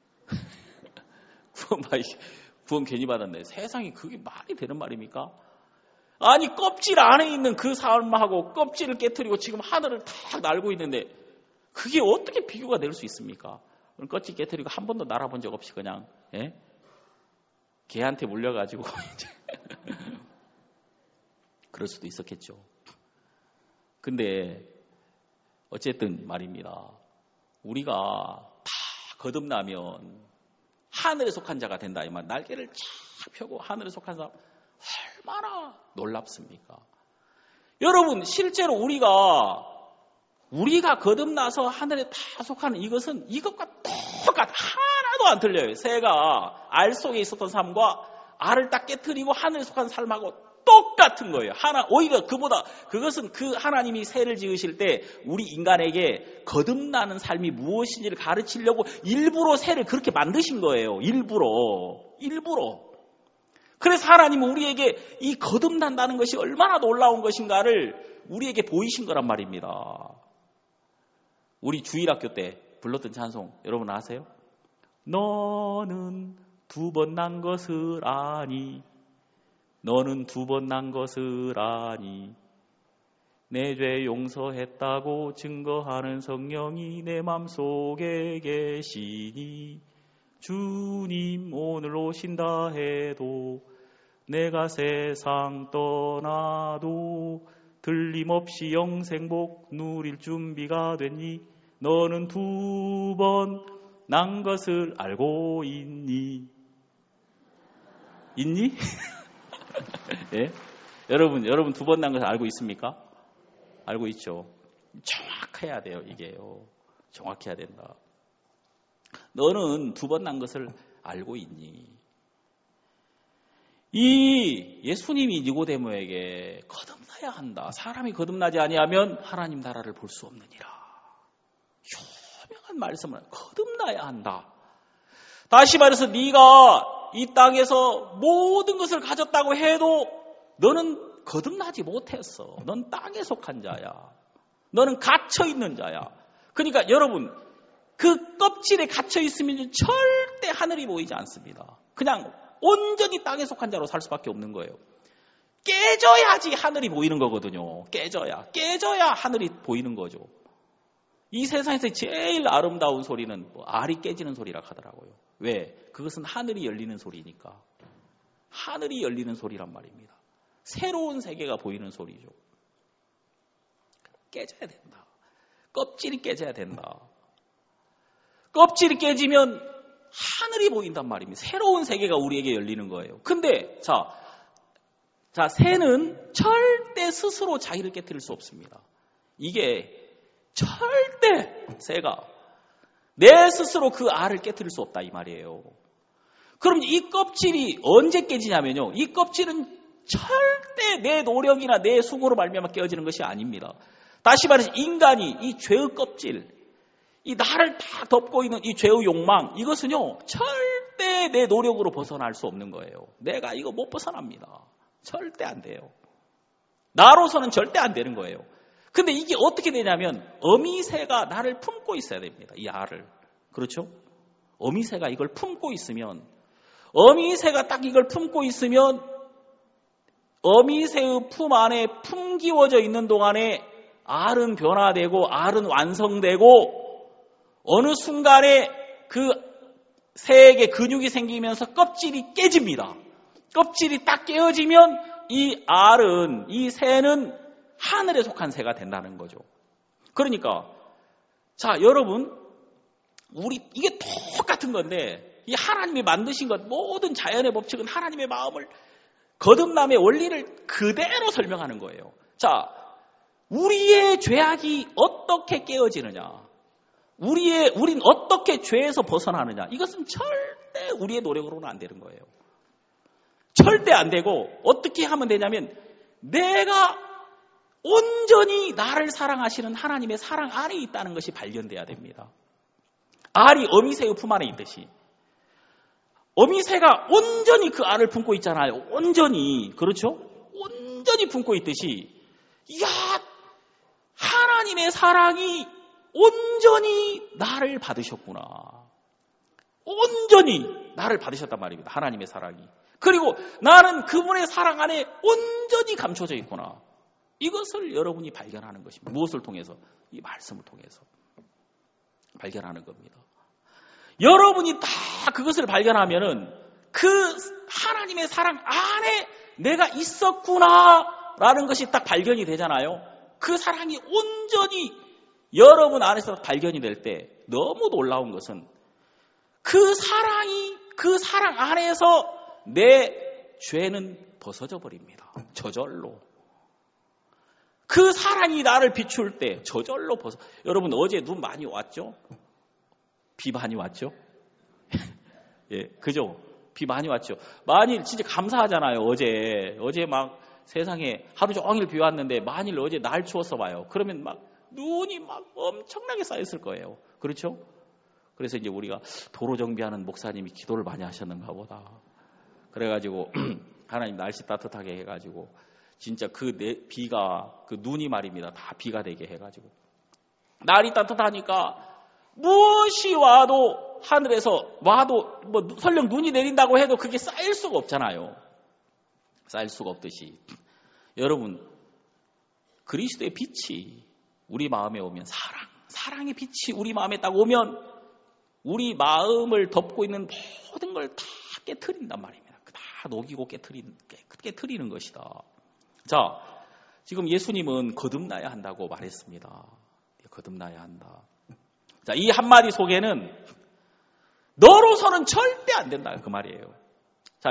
구원 괜히 받았네. 세상에 그게 말이 되는 말입니까? 아니 껍질 안에 있는 그 삶하고 껍질을 깨트리고 지금 하늘을 탁 날고 있는데 그게 어떻게 비교가 될 수 있습니까? 껍질 깨트리고 한 번도 날아본 적 없이 그냥 개한테 물려가지고 이제 그럴 수도 있었겠죠. 근데 어쨌든 말입니다. 우리가 다 거듭나면 하늘에 속한 자가 된다. 이 말 날개를 쫙 펴고 하늘에 속한 사람 얼마나 놀랍습니까? 여러분 실제로 우리가 거듭나서 하늘에 다 속하는 이것은 이것과 하나도 안 틀려요. 새가 알 속에 있었던 삶과 알을 딱 깨트리고 하늘에 속한 삶하고 똑같은 거예요. 오히려 그것은 그 하나님이 새를 지으실 때 우리 인간에게 거듭나는 삶이 무엇인지를 가르치려고 일부러 새를 그렇게 만드신 거예요. 일부러. 그래서 하나님은 우리에게 이 거듭난다는 것이 얼마나 놀라운 것인가를 우리에게 보이신 거란 말입니다. 우리 주일학교 때 불렀던 찬송 여러분 아세요? 너는 2번 난 것을 아니, 너는 2번 난 것을 아니, 내 죄 용서했다고 증거하는 성령이 내 맘속에 계시니, 주님 오늘 오신다 해도 내가 세상 떠나도 틀림없이 영생복 누릴 준비가 됐니, 너는 2번 난 것을 알고 있니? 예? 여러분 2번 난 것을 알고 있습니까? 알고 있죠. 정확해야 돼요, 이게요. 정확해야 된다. 너는 2번 난 것을 알고 있니? 이 예수님이 니고데모에게 거듭나야 한다. 사람이 거듭나지 아니하면 하나님 나라를 볼 수 없느니라. 유명한 말씀을 거듭나야 한다. 다시 말해서 네가 이 땅에서 모든 것을 가졌다고 해도 너는 거듭나지 못했어. 넌 땅에 속한 자야. 너는 갇혀 있는 자야. 그러니까 여러분 그 껍질에 갇혀 있으면 절대 하늘이 보이지 않습니다. 그냥 온전히 땅에 속한 자로 살 수밖에 없는 거예요. 깨져야지 하늘이 보이는 거거든요. 깨져야 하늘이 보이는 거죠. 이 세상에서 제일 아름다운 소리는 알이 깨지는 소리라 하더라고요. 왜? 그것은 하늘이 열리는 소리니까. 하늘이 열리는 소리란 말입니다. 새로운 세계가 보이는 소리죠. 깨져야 된다. 껍질이 깨져야 된다. 껍질이 깨지면 하늘이 보인단 말입니다. 새로운 세계가 우리에게 열리는 거예요. 근데 자, 새는 절대 스스로 자기를 깨뜨릴 수 없습니다. 이게 절대 새가 내 스스로 그 알을 깨뜨릴 수 없다 이 말이에요. 그럼 이 껍질이 언제 깨지냐면요. 이 껍질은 절대 내 노력이나 내 수고로 말미암아 깨어지는 것이 아닙니다. 다시 말해서 인간이 이 죄의 껍질, 이 나를 다 덮고 있는 이 죄의 욕망, 이것은요 절대 내 노력으로 벗어날 수 없는 거예요. 내가 이거 못 벗어납니다. 절대 안 돼요. 나로서는 절대 안 되는 거예요. 근데 이게 어떻게 되냐면 어미새가 나를 품고 있어야 됩니다. 이 알을. 그렇죠? 어미새가 이걸 품고 있으면, 어미새가 딱 이걸 품고 있으면 어미새의 품 안에 품기워져 있는 동안에 알은 변화되고 알은 완성되고 어느 순간에 그 새에게 근육이 생기면서 껍질이 깨집니다. 껍질이 딱 깨어지면 이 알은, 이 새는 하늘에 속한 새가 된다는 거죠. 그러니까 자 여러분, 우리 이게 똑같은 건데 이 하나님이 만드신 것, 모든 자연의 법칙은 하나님의 마음을, 거듭남의 원리를 그대로 설명하는 거예요. 자, 우리의 죄악이 어떻게 깨어지느냐, 우린 어떻게 죄에서 벗어나느냐, 이것은 절대 우리의 노력으로는 안 되는 거예요. 절대 안 되고 어떻게 하면 되냐면 내가 온전히 나를 사랑하시는 하나님의 사랑 안에 있다는 것이 발견돼야 됩니다. 알이 어미새의 품 안에 있듯이 어미새가 온전히 그 알을 품고 있잖아요. 온전히. 그렇죠? 온전히 품고 있듯이 야, 하나님의 사랑이 온전히 나를 받으셨구나. 온전히 나를 받으셨단 말입니다. 하나님의 사랑이. 그리고 나는 그분의 사랑 안에 온전히 감춰져 있구나. 이것을 여러분이 발견하는 것입니다. 무엇을 통해서? 이 말씀을 통해서 발견하는 겁니다. 여러분이 다 그것을 발견하면은 그 하나님의 사랑 안에 내가 있었구나라는 것이 딱 발견이 되잖아요. 그 사랑이 온전히 여러분 안에서 발견이 될 때 너무 놀라운 것은 그 사랑 안에서 내 죄는 벗어져 버립니다. 저절로. 그 사랑이 나를 비출 때 저절로 벗어. 여러분 어제 눈 많이 왔죠? 비 많이 왔죠? 예, 그죠? 비 많이 왔죠? 많이 진짜 감사하잖아요. 어제 막 세상에 하루 종일 비 왔는데 만일 어제 날 추워서 봐요. 그러면 막 눈이 막 엄청나게 쌓였을 거예요. 그렇죠? 그래서 이제 우리가 도로 정비하는 목사님이 기도를 많이 하셨는가 보다. 그래가지고 하나님 날씨 따뜻하게 해가지고 진짜 비가 그 눈이 말입니다. 다 비가 되게 해가지고 날이 따뜻하니까 무엇이 와도 하늘에서 와도 뭐 설령 눈이 내린다고 해도 그게 쌓일 수가 없잖아요. 쌓일 수가 없듯이 여러분 그리스도의 빛이 우리 마음에 오면 사랑의 빛이 우리 마음에 딱 오면 우리 마음을 덮고 있는 모든 걸 다 깨트린단 말입니다. 다 녹이고 깨트리는 것이다. 자, 지금 예수님은 거듭나야 한다고 말했습니다. 거듭나야 한다. 자, 이 한마디 속에는 너로서는 절대 안 된다 그 말이에요. 자,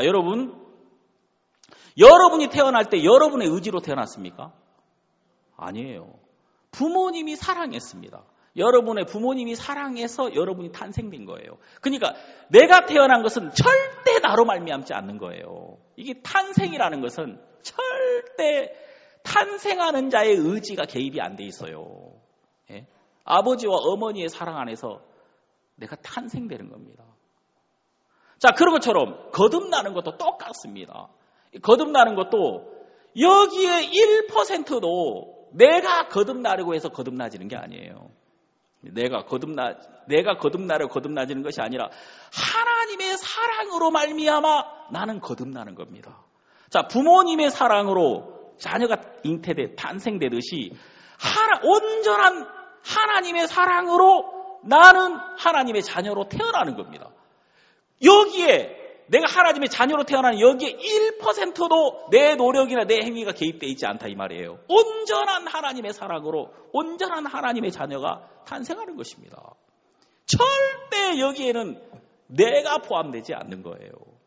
여러분이 태어날 때 여러분의 의지로 태어났습니까? 아니에요. 부모님이 사랑했습니다. 여러분의 부모님이 사랑해서 여러분이 탄생된 거예요. 그러니까 내가 태어난 것은 절대 나로 말미암지 않는 거예요. 이게 탄생이라는 것은 절대 탄생하는 자의 의지가 개입이 안 돼 있어요. 예? 아버지와 어머니의 사랑 안에서 내가 탄생되는 겁니다. 자, 그런 것처럼 거듭나는 것도 똑같습니다. 거듭나는 것도 여기에 1%도 내가 거듭나려고 해서 거듭나지는 게 아니에요. 내가 거듭나려 거듭나지는 것이 아니라 하나님의 사랑으로 말미암아 나는 거듭나는 겁니다. 자, 부모님의 사랑으로 자녀가 탄생되듯이 온전한 하나님의 사랑으로 나는 하나님의 자녀로 태어나는 겁니다. 여기에 내가 하나님의 자녀로 태어나는 여기에 1%도 내 노력이나 내 행위가 개입되어 있지 않다 이 말이에요. 온전한 하나님의 사랑으로 온전한 하나님의 자녀가 탄생하는 것입니다. 절대 여기에는 내가 포함되지 않는 거예요.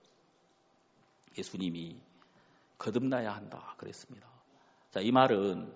예수님이 거듭나야 한다 그랬습니다. 자, 이 말은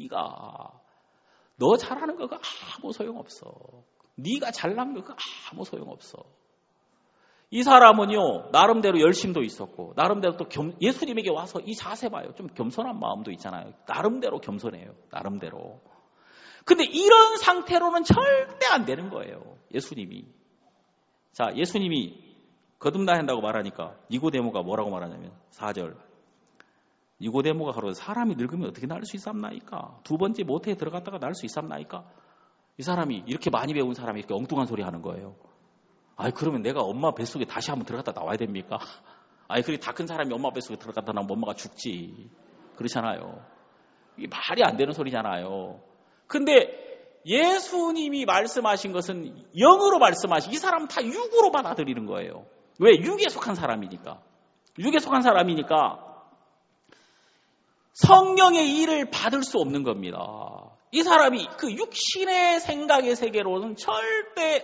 너 잘하는 거가 아무 소용없어. 네가 잘난 거가 아무 소용없어. 이 사람은요, 나름대로 열심도 있었고, 나름대로 또 예수님에게 와서 이 자세 봐요. 좀 겸손한 마음도 있잖아요. 나름대로 겸손해요. 나름대로. 근데 이런 상태로는 절대 안 되는 거예요. 예수님이. 자, 예수님이 거듭나야 한다고 말하니까 니고데모가 뭐라고 말하냐면 4절. 니고데모가 가로되 사람이 늙으면 어떻게 날 수 있삼나이까? 두 번째 모태에 들어갔다가 날 수 있삼나이까? 이 사람이 이렇게 많이 배운 사람이 이렇게 엉뚱한 소리 하는 거예요. 그러면 내가 엄마 뱃속에 다시 한번 들어갔다 나와야 됩니까? 그렇게 다 큰 사람이 엄마 뱃속에 들어갔다 나오면 엄마가 죽지. 그렇잖아요. 이게 말이 안 되는 소리잖아요. 근데 예수님이 말씀하신 것은 영으로 말씀하신 이 사람은 다 육으로 받아들이는 거예요. 왜? 육에 속한 사람이니까. 육에 속한 사람이니까 성령의 일을 받을 수 없는 겁니다. 이 사람이 그 육신의 생각의 세계로는 절대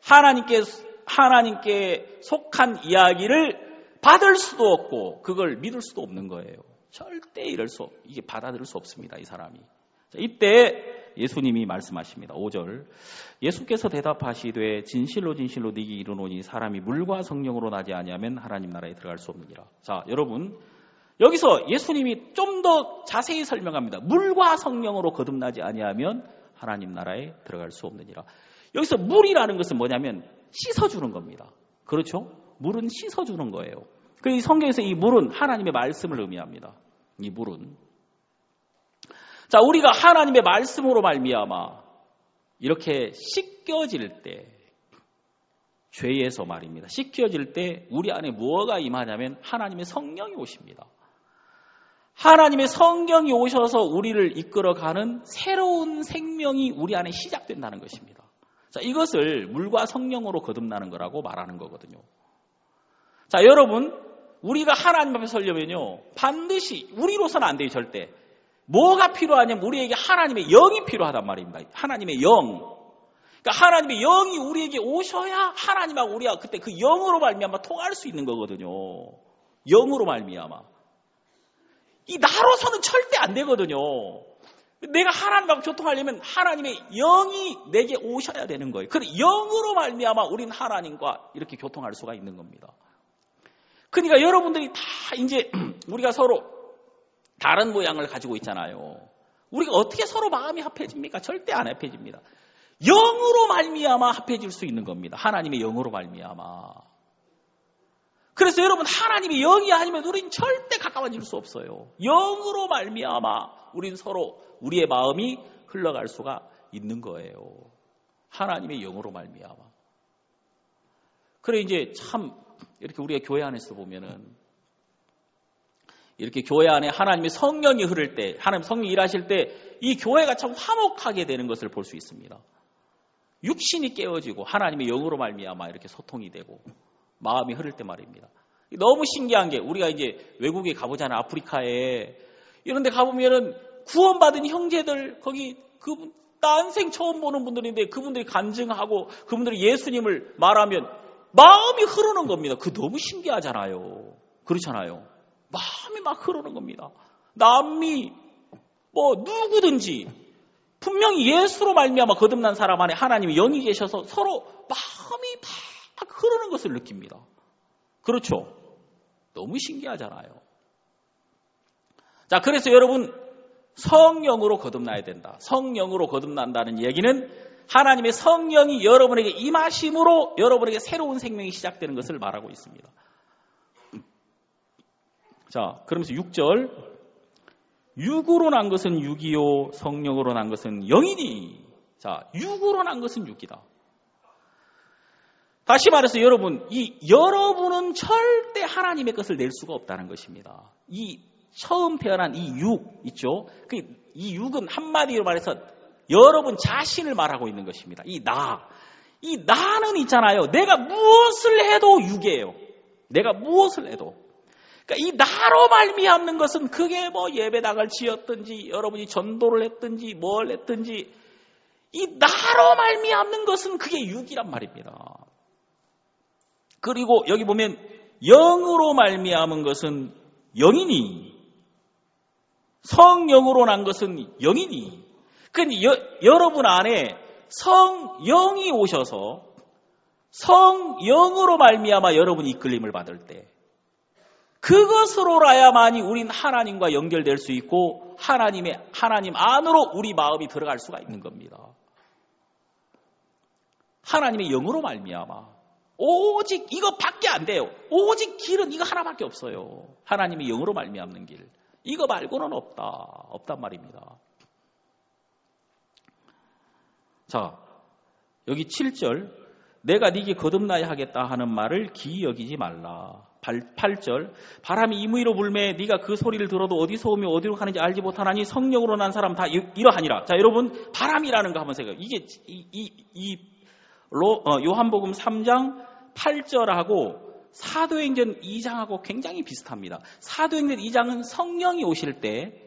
하나님께 속한 이야기를 받을 수도 없고 그걸 믿을 수도 없는 거예요. 절대 이게 받아들일 수 없습니다. 이 사람이. 자, 이때 예수님이 말씀하십니다. 5절. 예수께서 대답하시되 진실로 진실로 네게 이르노니 사람이 물과 성령으로 나지 아니하면 하나님 나라에 들어갈 수 없느니라. 자, 여러분 여기서 예수님이 좀 더 자세히 설명합니다. 물과 성령으로 거듭나지 아니하면 하나님 나라에 들어갈 수 없느니라. 여기서 물이라는 것은 뭐냐면 씻어주는 겁니다. 그렇죠? 물은 씻어주는 거예요. 그래서 이 성경에서 이 물은 하나님의 말씀을 의미합니다. 이 물은. 자, 우리가 하나님의 말씀으로 말미암아 이렇게 씻겨질 때, 죄에서 말입니다. 씻겨질 때 우리 안에 무엇가 임하냐면 하나님의 성령이 오십니다. 하나님의 성령이 오셔서 우리를 이끌어가는 새로운 생명이 우리 안에 시작된다는 것입니다. 자, 이것을 물과 성령으로 거듭나는 거라고 말하는 거거든요. 자, 여러분, 우리가 하나님 앞에 서려면요, 반드시 우리로서는 안 돼요, 절대. 뭐가 필요하냐면 우리에게 하나님의 영이 필요하단 말입니다. 하나님의 영. 그러니까 하나님의 영이 우리에게 오셔야 하나님하고 우리가 그때 그 영으로 말미암아 통할 수 있는 거거든요. 영으로 말미암아. 이 나로서는 절대 안 되거든요. 내가 하나님하고 교통하려면 하나님의 영이 내게 오셔야 되는 거예요. 그래서 영으로 말미암아 우리는 하나님과 이렇게 교통할 수가 있는 겁니다. 그러니까 여러분들이 다 이제 우리가 서로 다른 모양을 가지고 있잖아요. 우리가 어떻게 서로 마음이 합해집니까? 절대 안 합해집니다. 영으로 말미암아 합해질 수 있는 겁니다. 하나님의 영으로 말미암아. 그래서 여러분, 하나님의 영이 아니면 우리는 절대 가까워질 수 없어요. 영으로 말미암아 우리는 서로 우리의 마음이 흘러갈 수가 있는 거예요. 하나님의 영으로 말미암아. 그래 이제 참 이렇게 우리가 교회 안에서 보면은 이렇게 교회 안에 하나님의 성령이 흐를 때, 하나님 성령이 일하실 때 이 교회가 참 화목하게 되는 것을 볼 수 있습니다. 육신이 깨어지고 하나님의 영으로 말미암아 이렇게 소통이 되고 마음이 흐를 때 말입니다. 너무 신기한 게 우리가 이제 외국에 가보잖아요. 아프리카에 이런 데 가보면은 구원받은 형제들 거기 그분 난생 처음 보는 분들인데 그분들이 간증하고 그분들이 예수님을 말하면 마음이 흐르는 겁니다. 그 너무 신기하잖아요. 그렇잖아요. 마음이 막 흐르는 겁니다. 남미 뭐 누구든지 분명히 예수로 말미암아 거듭난 사람 안에 하나님의 영이 계셔서 서로 마음이 막 흐르는 것을 느낍니다. 그렇죠? 너무 신기하잖아요. 자, 그래서 여러분 성령으로 거듭나야 된다. 성령으로 거듭난다는 얘기는 하나님의 성령이 여러분에게 임하심으로 여러분에게 새로운 생명이 시작되는 것을 말하고 있습니다. 자, 그러면서 6절 육으로 난 것은 육이요 성령으로 난 것은 영이니. 자, 육으로 난 것은 육이다. 다시 말해서 여러분은 절대 하나님의 것을 낼 수가 없다는 것입니다. 이 처음 태어난 이 육 있죠? 이 육은 한마디로 말해서 여러분 자신을 말하고 있는 것입니다. 이 나는 있잖아요. 내가 무엇을 해도 육이에요. 내가 무엇을 해도. 그러니까 이 나로 말미암는 것은 그게 뭐 예배당을 지었든지 여러분이 전도를 했든지 뭘 했든지 이 나로 말미암는 것은 그게 육이란 말입니다. 그리고 여기 보면 영으로 말미암은 것은 영이니 성령으로 난 것은 영이니. 그러니까 여러분 안에 성령이 오셔서 성령으로 말미암아 여러분이 이끌림을 받을 때 그것으로라야만이 우린 하나님과 연결될 수 있고 하나님 안으로 우리 마음이 들어갈 수가 있는 겁니다. 하나님의 영으로 말미암아 오직 이거밖에 안 돼요. 오직 길은 이거 하나밖에 없어요. 하나님의 영으로 말미암는 길. 이거 말고는 없단 말입니다. 자, 여기 7절 내가 네게 거듭나야 하겠다 하는 말을 기이 여기지 말라. 8절 바람이 임의로 불매 네가 그 소리를 들어도 어디서 오며 어디로 가는지 알지 못하나니 성령으로 난 사람 다 이러하니라. 자, 여러분 바람이라는 거 한번 생각해요. 이게 요한복음 3장 8절하고 사도행전 2장하고 굉장히 비슷합니다. 사도행전 2장은 성령이 오실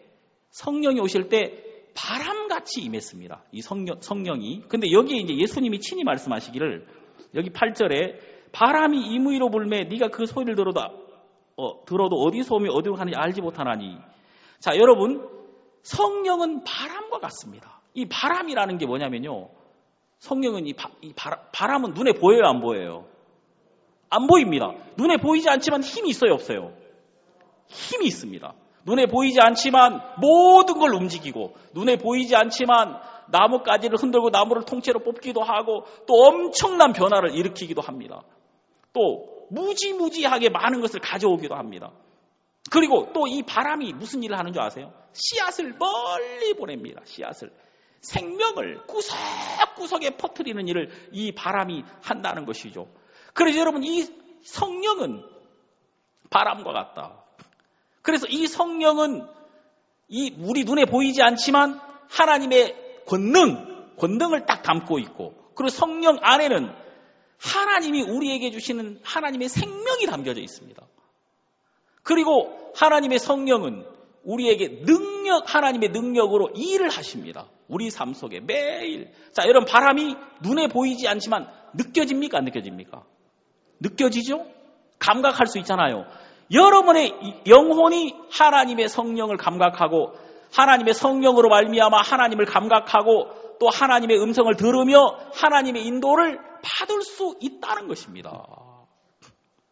때 바람같이 임했습니다. 이 성령이. 근데 여기에 이제 예수님이 친히 말씀하시기를 여기 8절에 바람이 임의로 불매 네가 그 소리를 들어도 어디서 오며 어디로 가는지 알지 못하나니. 자, 여러분 성령은 바람과 같습니다. 이 바람이라는 게 뭐냐면요. 성령은 바람은 눈에 보여요, 안 보여요? 안 보입니다. 눈에 보이지 않지만 힘이 있어요, 없어요? 힘이 있습니다. 눈에 보이지 않지만 모든 걸 움직이고 눈에 보이지 않지만 나뭇가지를 흔들고 나무를 통째로 뽑기도 하고 또 엄청난 변화를 일으키기도 합니다. 또 무지무지하게 많은 것을 가져오기도 합니다. 그리고 또 이 바람이 무슨 일을 하는 줄 아세요? 씨앗을 멀리 보냅니다. 씨앗을. 생명을 구석구석에 퍼뜨리는 일을 이 바람이 한다는 것이죠. 그래서 여러분 이 성령은 바람과 같다. 그래서 이 성령은 우리 눈에 보이지 않지만 하나님의 권능을 딱 담고 있고 그리고 성령 안에는 하나님이 우리에게 주시는 하나님의 생명이 담겨져 있습니다. 그리고 하나님의 성령은 우리에게 하나님의 능력으로 일을 하십니다. 우리 삶 속에 매일. 자, 여러분 바람이 눈에 보이지 않지만 느껴집니까? 안 느껴집니까? 느껴지죠? 감각할 수 있잖아요. 여러분의 영혼이 하나님의 성령을 감각하고 하나님의 성령으로 말미암아 하나님을 감각하고 또 하나님의 음성을 들으며 하나님의 인도를 받을 수 있다는 것입니다.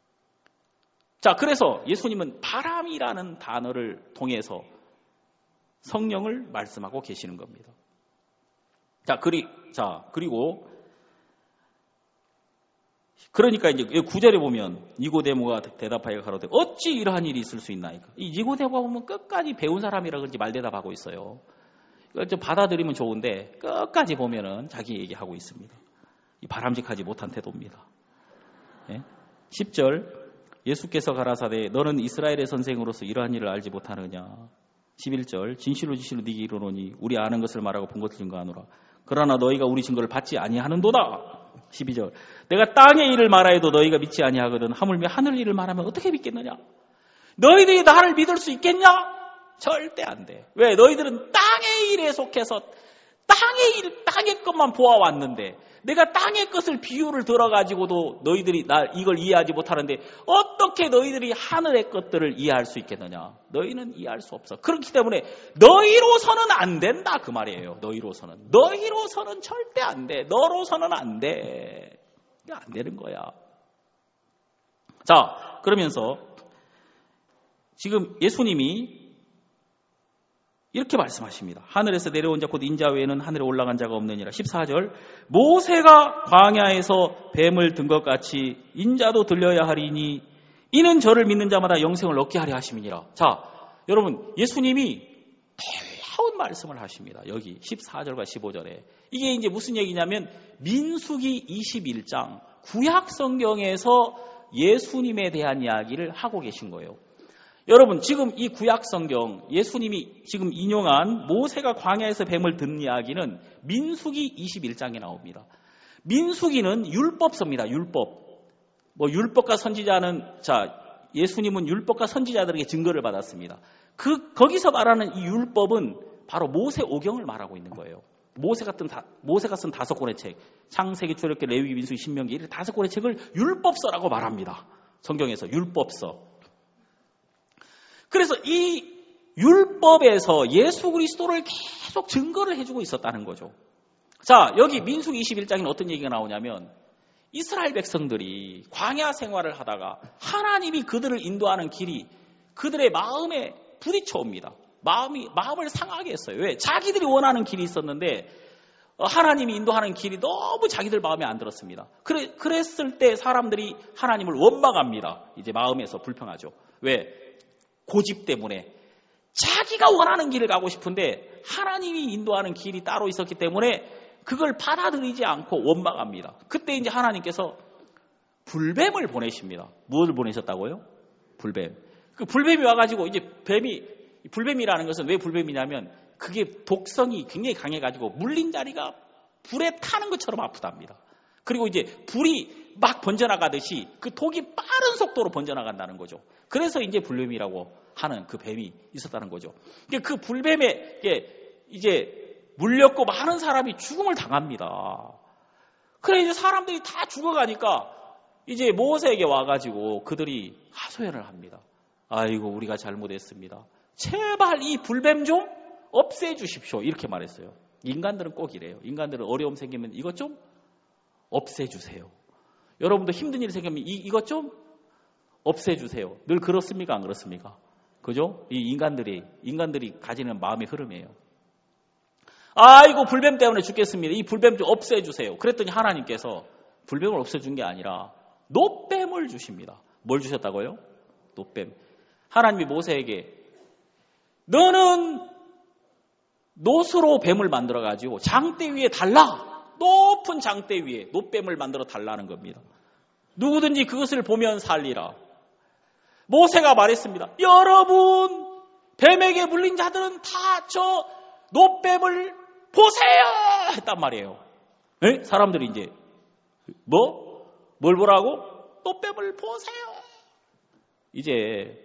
자, 그래서 예수님은 바람이라는 단어를 통해서 성령을 말씀하고 계시는 겁니다. 그리고 그러니까 이제 9절에 보면 니고데모가 대답하여 가로되 어찌 이러한 일이 있을 수 있나이까. 이 니고데모가 보면 끝까지 배운 사람이라 그런지 말대답하고 있어요. 이걸 좀 받아들이면 좋은데 끝까지 보면은 자기 얘기하고 있습니다. 이 바람직하지 못한 태도입니다. 예? 10절 예수께서 가라사대 너는 이스라엘의 선생으로서 이러한 일을 알지 못하느냐. 11절 진실로 네게 이르노니 우리 아는 것을 말하고 본 것을 증거하노라. 그러나 너희가 우리 증거를 받지 아니하는도다. 12절 내가 땅의 일을 말하여도 너희가 믿지 아니하거든 하물며 하늘 일을 말하면 어떻게 믿겠느냐. 너희들이 나를 믿을 수 있겠냐? 절대 안 돼. 왜? 너희들은 땅의 일에 속해서 땅의 것만 보아왔는데 내가 땅의 것을 비유를 들어가지고도 너희들이 이걸 이해하지 못하는데 어떻게 너희들이 하늘의 것들을 이해할 수 있겠느냐. 너희는 이해할 수 없어. 그렇기 때문에 너희로서는 안 된다 그 말이에요. 너희로서는 절대 안 돼. 너로서는 안 돼. 안 되는 거야. 자, 그러면서 지금 예수님이 이렇게 말씀하십니다. 하늘에서 내려온 자 곧 인자 외에는 하늘에 올라간 자가 없느니라. 14절 모세가 광야에서 뱀을 든 것 같이 인자도 들려야 하리니 이는 저를 믿는 자마다 영생을 얻게 하려 하심이니라. 자, 여러분 예수님이 놀라운 말씀을 하십니다. 여기 14절과 15절에 이게 이제 무슨 얘기냐면 민수기 21장 구약 성경에서 예수님에 대한 이야기를 하고 계신 거예요. 여러분 지금 이 구약 성경 예수님이 지금 인용한 모세가 광야에서 뱀을 든 이야기는 민수기 21장에 나옵니다. 민수기는 율법서입니다. 율법과 선지자는 예수님은 율법과 선지자들에게 증거를 받았습니다. 거기서 말하는 이 율법은 바로 모세 오경을 말하고 있는 거예요. 모세가 쓴 5권의 책, 창세기, 출애굽기, 레위기, 민수기, 신명기 이렇게 5권의 책을 율법서라고 말합니다. 성경에서 율법서. 그래서 이 율법에서 예수 그리스도를 계속 증거를 해주고 있었다는 거죠. 자, 여기 민수기 21장에는 어떤 얘기가 나오냐면 이스라엘 백성들이 광야 생활을 하다가 하나님이 그들을 인도하는 길이 그들의 마음에 부딪혀 옵니다. 마음을 상하게 했어요. 왜? 자기들이 원하는 길이 있었는데 하나님이 인도하는 길이 너무 자기들 마음에 안 들었습니다. 그랬을 때 사람들이 하나님을 원망합니다. 이제 마음에서 불평하죠. 왜? 고집 때문에 자기가 원하는 길을 가고 싶은데 하나님이 인도하는 길이 따로 있었기 때문에 그걸 받아들이지 않고 원망합니다. 그때 이제 하나님께서 불뱀을 보내십니다. 무엇을 보내셨다고요? 불뱀. 그 불뱀이 와가지고 이제 불뱀이라는 것은 왜 불뱀이냐면 그게 독성이 굉장히 강해가지고 물린 자리가 불에 타는 것처럼 아프답니다. 그리고 이제 불이 막 번져나가듯이 그 독이 빠른 속도로 번져나간다는 거죠. 그래서 이제 불뱀이라고 하는 그 뱀이 있었다는 거죠. 그 불뱀에 이제 물렸고 많은 사람이 죽음을 당합니다. 그래 이제 사람들이 다 죽어가니까 이제 모세에게 와가지고 그들이 하소연을 합니다. 아이고 우리가 잘못했습니다. 제발 이 불뱀 좀 없애주십시오. 이렇게 말했어요. 인간들은 꼭 이래요. 인간들은 어려움 생기면 이것 좀 없애주세요. 여러분도 힘든 일이 생기면 이것 좀 없애주세요. 늘 그렇습니까? 안 그렇습니까? 그죠? 이 인간들이 가지는 마음의 흐름이에요. 아이고 불뱀 때문에 죽겠습니다. 이 불뱀 좀 없애주세요. 그랬더니 하나님께서 불뱀을 없애준 게 아니라 놋뱀을 주십니다. 뭘 주셨다고요? 놋뱀. 하나님이 모세에게 너는 놋으로 뱀을 만들어가지고 장대 위에 달라. 높은 장대 위에 놋뱀을 만들어 달라는 겁니다. 누구든지 그것을 보면 살리라. 모세가 말했습니다. 여러분, 뱀에게 물린 자들은 다 저 놋뱀을 보세요! 했단 말이에요. 에? 사람들이 이제 뭘 보라고? 놋뱀을 보세요! 이제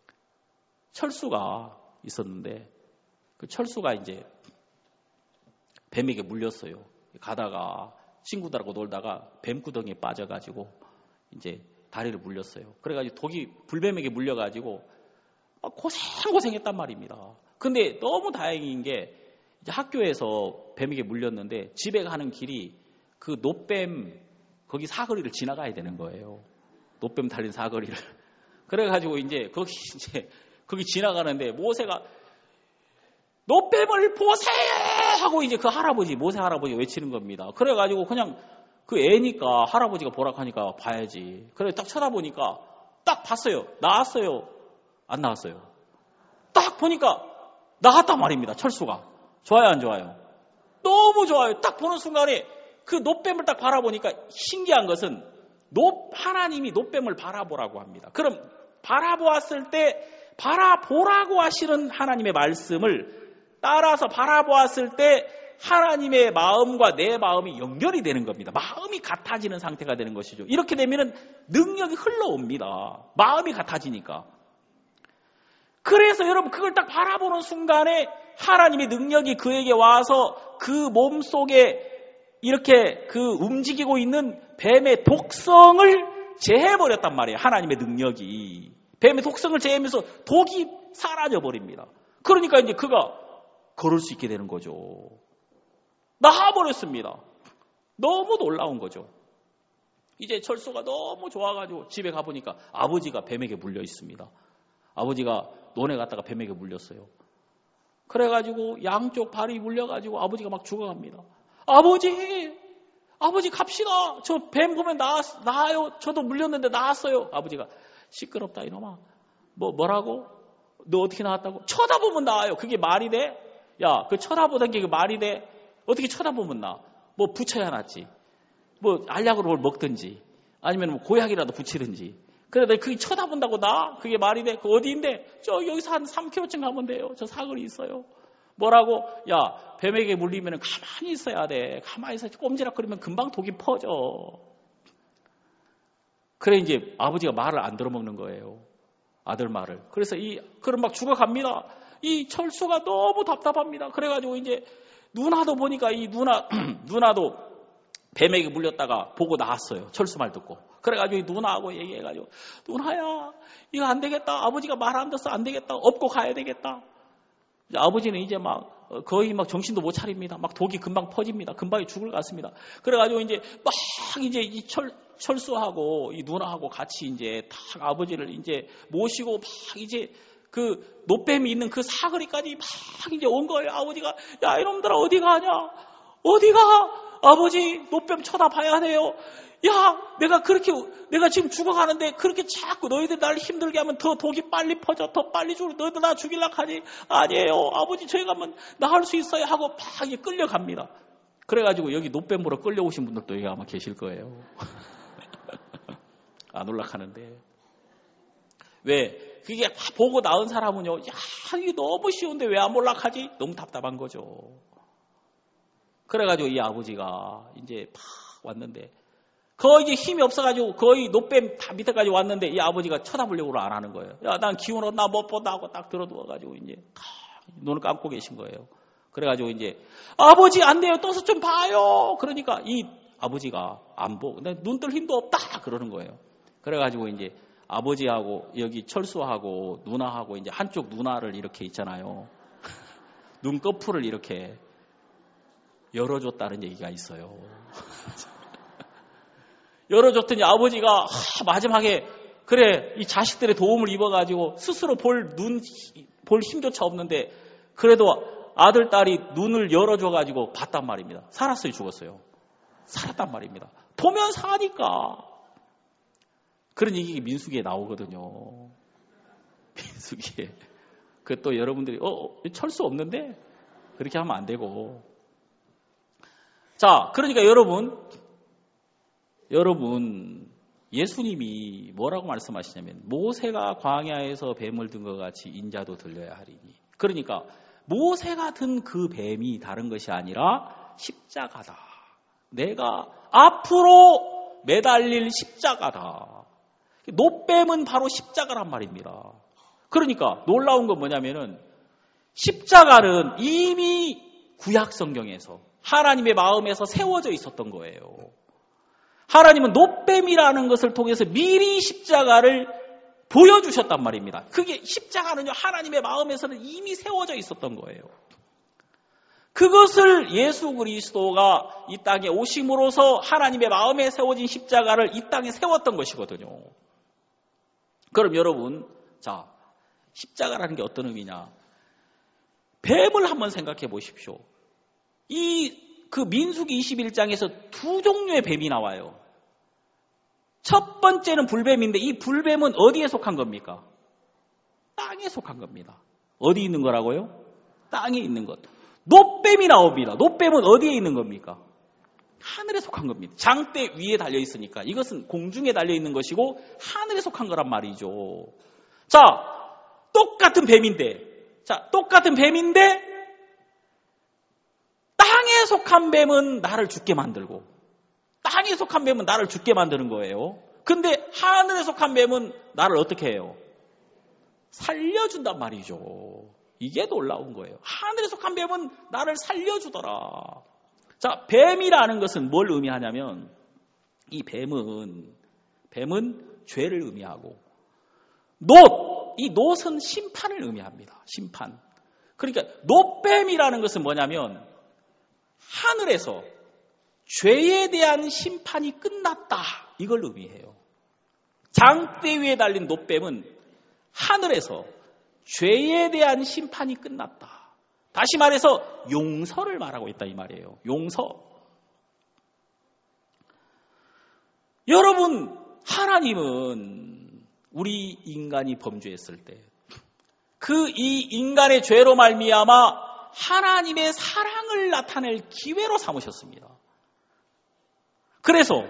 철수가 있었는데 그 철수가 이제 뱀에게 물렸어요. 가다가 친구들하고 놀다가 뱀구덩이에 빠져가지고 이제 다리를 물렸어요. 그래가지고 독이 불뱀에게 물려가지고 고생했단 말입니다. 근데 너무 다행인 게 이제 학교에서 뱀에게 물렸는데 집에 가는 길이 그 놋뱀 거기 사거리를 지나가야 되는 거예요. 놋뱀 달린 사거리를. 그래가지고 이제 거기 지나가는데 모세가 노뱀을 보세! 하고 이제 그 할아버지, 모세 할아버지 외치는 겁니다. 그래가지고 그냥 그 애니까 할아버지가 보라 하니까 봐야지. 그래 딱 쳐다보니까 딱 봤어요. 나왔어요? 안 나왔어요? 딱 보니까 나왔단 말입니다. 철수가. 좋아요, 안 좋아요? 너무 좋아요. 딱 보는 순간에 그 노뱀을 딱 바라보니까 신기한 것은 하나님이 노뱀을 바라보라고 합니다. 그럼 바라보았을 때 바라보라고 하시는 하나님의 말씀을 따라서 바라보았을 때 하나님의 마음과 내 마음이 연결이 되는 겁니다. 마음이 같아지는 상태가 되는 것이죠. 이렇게 되면 능력이 흘러옵니다. 마음이 같아지니까. 그래서 여러분 그걸 딱 바라보는 순간에 하나님의 능력이 그에게 와서 그 몸 속에 이렇게 그 움직이고 있는 뱀의 독성을 제해버렸단 말이에요. 하나님의 능력이. 뱀의 독성을 제하면서 독이 사라져버립니다. 그러니까 이제 그가 걸을 수 있게 되는 거죠. 나와버렸습니다. 너무 놀라운 거죠. 이제 철수가 너무 좋아가지고 집에 가보니까 아버지가 뱀에게 물려 있습니다. 아버지가 논에 갔다가 뱀에게 물렸어요. 그래가지고 양쪽 발이 물려가지고 아버지가 막 죽어갑니다. 아버지 갑시다. 저 뱀 보면 나아요. 저도 물렸는데 나았어요. 아버지가 시끄럽다 이놈아. 뭐라고? 너 어떻게 나왔다고? 쳐다보면 나아요. 그게 말이 돼? 야, 그 쳐다보던 게 말이 돼? 어떻게 쳐다보면 나? 뭐 붙여야 낫지. 뭐 알약으로 뭘 먹든지 아니면 뭐 고약이라도 붙이든지. 그래, 그게 쳐다본다고 나? 그게 말이 돼? 그 어디인데? 여기서 한 3km쯤 가면 돼요. 저 사거리 있어요. 뭐라고? 야, 뱀에게 물리면 가만히 있어야 돼. 가만히 있어야 돼. 꼼지락거리면 금방 독이 퍼져. 그래, 이제 아버지가 말을 안 들어먹는 거예요. 아들 말을. 그래서 그럼 막 죽어갑니다. 이 철수가 너무 답답합니다. 그래가지고 이제 누나도 보니까 이 누나도 뱀에게 물렸다가 보고 나왔어요. 철수 말 듣고. 그래가지고 이 누나하고 얘기해가지고 누나야 이거 안 되겠다. 아버지가 말 안 듣어서 안 되겠다. 업고 가야 되겠다. 이제 아버지는 이제 막 거의 막 정신도 못 차립니다. 막 독이 금방 퍼집니다. 금방 죽을 것 같습니다. 그래가지고 이제 막 이제 이 철수하고 이 누나하고 같이 이제 딱 아버지를 이제 모시고 막 이제 그 노뱀이 있는 그 사거리까지 막 이제 온 거예요. 아버지가 야 이놈들아 어디 가냐? 어디가? 아버지 노뱀 쳐다봐야 돼요. 야 내가 지금 죽어가는데 그렇게 자꾸 너희들 날 힘들게 하면 더 독이 빨리 퍼져. 더 빨리 죽어. 너희들 나 죽일라 하지. 아니에요. 아버지 저희 가면 나을 수 있어요 하고 막 끌려갑니다. 그래가지고 여기 노뱀 보러 끌려오신 분들도 여기 아마 계실 거예요. 안 올라가는데. 왜? 그게 보고 나은 사람은요. 야 이게 너무 쉬운데 왜 안 올라가지? 너무 답답한 거죠. 그래가지고 이 아버지가 이제 팍 왔는데 거의 이제 힘이 없어가지고 거의 노뱀 다 밑에까지 왔는데 이 아버지가 쳐다보려고 안 하는 거예요. 야, 난 기운없 나 못 본다 하고 딱 들어누워가지고 이제 눈을 감고 계신 거예요. 그래가지고 이제 아버지 안 돼요. 떠서 좀 봐요. 그러니까 이 아버지가 안 보고 눈 뜰 힘도 없다 그러는 거예요. 그래가지고 이제 아버지하고 여기 철수하고 누나하고 이제 한쪽 누나를 이렇게 있잖아요. 눈꺼풀을 이렇게 열어줬다는 얘기가 있어요. 열어줬더니 아버지가 마지막에 그래 이 자식들의 도움을 입어가지고 스스로 볼 힘조차 없는데 그래도 아들 딸이 눈을 열어줘가지고 봤단 말입니다. 살았어요, 죽었어요? 살았단 말입니다. 보면 사니까. 그런 얘기가 민수기에 나오거든요. 민수기에. 그 또 여러분들이 철수 없는데 그렇게 하면 안 되고. 자, 그러니까 여러분 예수님이 뭐라고 말씀하시냐면 모세가 광야에서 뱀을 든 것 같이 인자도 들려야 하리니. 그러니까 모세가 든 그 뱀이 다른 것이 아니라 십자가다. 내가 앞으로 매달릴 십자가다. 노뱀은 바로 십자가란 말입니다. 그러니까 놀라운 건 뭐냐면은 십자가는 이미 구약 성경에서 하나님의 마음에서 세워져 있었던 거예요. 하나님은 노뱀이라는 것을 통해서 미리 십자가를 보여주셨단 말입니다. 그게 십자가는요 하나님의 마음에서는 이미 세워져 있었던 거예요. 그것을 예수 그리스도가 이 땅에 오심으로써 하나님의 마음에 세워진 십자가를 이 땅에 세웠던 것이거든요. 그럼 여러분, 자, 십자가라는 게 어떤 의미냐? 뱀을 한번 생각해 보십시오. 그 민수기 21장에서 두 종류의 뱀이 나와요. 첫 번째는 불뱀인데 이 불뱀은 어디에 속한 겁니까? 땅에 속한 겁니다. 어디 있는 거라고요? 땅에 있는 것. 놋뱀이 나옵니다. 놋뱀은 어디에 있는 겁니까? 하늘에 속한 겁니다. 장대 위에 달려 있으니까 이것은 공중에 달려 있는 것이고 하늘에 속한 거란 말이죠. 자, 똑같은 뱀인데 땅에 속한 뱀은 나를 죽게 만들고 땅에 속한 뱀은 나를 죽게 만드는 거예요. 근데 하늘에 속한 뱀은 나를 어떻게 해요? 살려준단 말이죠. 이게 놀라운 거예요. 하늘에 속한 뱀은 나를 살려주더라. 자, 뱀이라는 것은 뭘 의미하냐면 이 뱀은 죄를 의미하고 이 놋은 심판을 의미합니다. 심판. 그러니까 놋뱀이라는 것은 뭐냐면 하늘에서 죄에 대한 심판이 끝났다. 이걸 의미해요. 장대 위에 달린 놋뱀은 하늘에서 죄에 대한 심판이 끝났다. 다시 말해서 용서를 말하고 있다 이 말이에요. 용서. 여러분, 하나님은 우리 인간이 범죄했을 때 이 인간의 죄로 말미암아 하나님의 사랑을 나타낼 기회로 삼으셨습니다. 그래서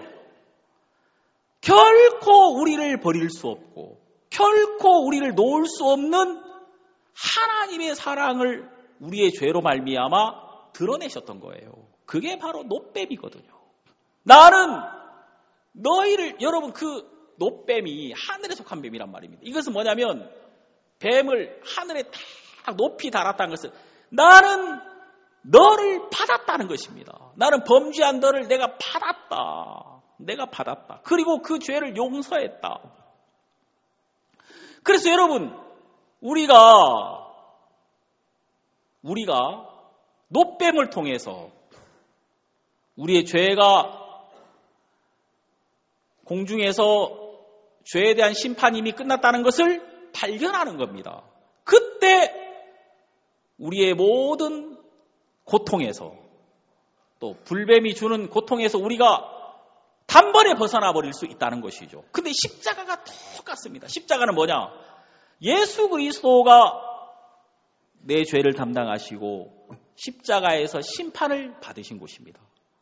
결코 우리를 버릴 수 없고 결코 우리를 놓을 수 없는 하나님의 사랑을 우리의 죄로 말미암아 드러내셨던 거예요. 그게 바로 놋뱀이거든요. 나는 너희를, 여러분, 그 놋뱀이 하늘에 속한 뱀이란 말입니다. 이것은 뭐냐면 뱀을 하늘에 딱 높이 달았다는 것은 나는 너를 받았다는 것입니다. 나는 범죄한 너를 내가 받았다. 그리고 그 죄를 용서했다. 그래서 여러분, 우리가 놋뱀을 통해서 우리의 죄가 공중에서 죄에 대한 심판이 이미 끝났다는 것을 발견하는 겁니다. 그때 우리의 모든 고통에서 또 불뱀이 주는 고통에서 우리가 단번에 벗어나 버릴 수 있다는 것이죠. 근데 십자가가 똑같습니다. 십자가는 뭐냐? 예수 그리스도가 내 죄를 담당하시고 십자가에서 심판을 받으신 곳입니다.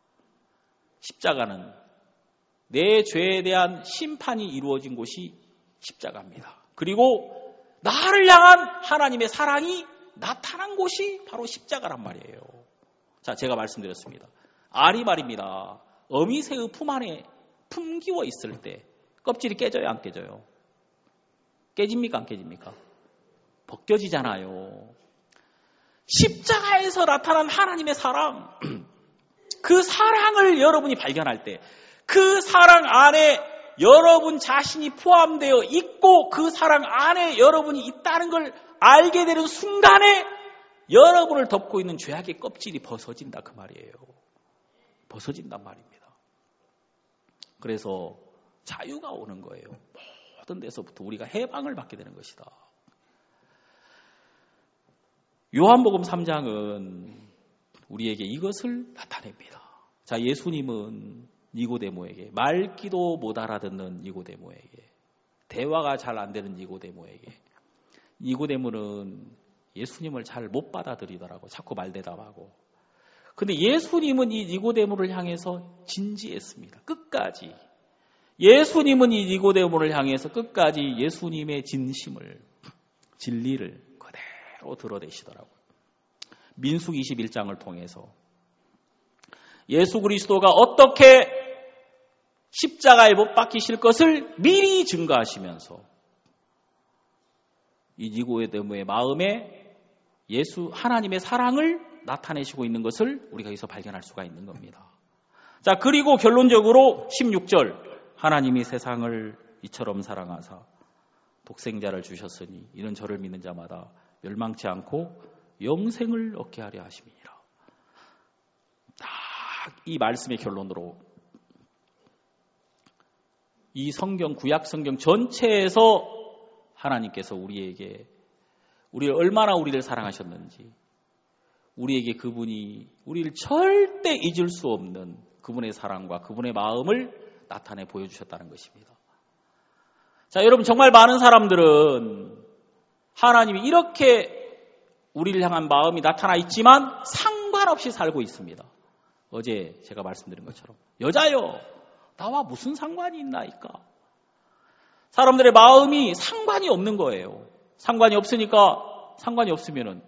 십자가는 내 죄에 대한 심판이 이루어진 곳이 십자가입니다. 그리고 나를 향한 하나님의 사랑이 나타난 곳이 바로 십자가란 말이에요. 자, 제가 말씀드렸습니다. 알이 말입니다. 어미새의 품 안에 품기워 있을 때 껍질이 깨져요, 안 깨져요? 깨집니까, 안 깨집니까? 벗겨지잖아요. 십자가에서 나타난 하나님의 사랑, 그 사랑을 여러분이 발견할 때, 그 사랑 안에 여러분 자신이 포함되어 있고 그 사랑 안에 여러분이 있다는 걸 알게 되는 순간에 여러분을 덮고 있는 죄악의 껍질이 벗어진다 그 말이에요. 벗어진단 말입니다. 그래서 자유가 오는 거예요. 모든 데서부터 우리가 해방을 받게 되는 것이다. 요한복음 3장은 우리에게 이것을 나타냅니다. 자, 예수님은 니고데모에게, 말귀도 못 알아듣는 니고데모에게, 대화가 잘 안 되는 니고데모에게, 니고데모는 예수님을 잘 못 받아들이더라고. 자꾸 말대답하고. 근데 예수님은 이 니고데모를 향해서 진지했습니다. 끝까지. 예수님은 이 니고데모를 향해서 끝까지 예수님의 진심을, 진리를 그대로 드러내시더라고요. 민수기 21장을 통해서 예수 그리스도가 어떻게 십자가에 못 박히실 것을 미리 증거하시면서 이 니고데모의 마음에 하나님의 사랑을 나타내시고 있는 것을 우리가 여기서 발견할 수가 있는 겁니다. 자, 그리고 결론적으로 16절, 하나님이 세상을 이처럼 사랑하사 독생자를 주셨으니 이는 저를 믿는 자마다 멸망치 않고 영생을 얻게 하려 하심이니라. 딱 이 말씀의 결론으로 이 성경, 구약 성경 전체에서 하나님께서 우리에게 우리를 얼마나 우리를 사랑하셨는지, 우리에게 그분이 우리를 절대 잊을 수 없는 그분의 사랑과 그분의 마음을 나타내 보여주셨다는 것입니다. 자, 여러분, 정말 많은 사람들은 하나님이 이렇게 우리를 향한 마음이 나타나 있지만 상관없이 살고 있습니다. 어제 제가 말씀드린 것처럼 여자요, 나와 무슨 상관이 있나이까? 사람들의 마음이 상관이 없는 거예요. 상관이 없으면은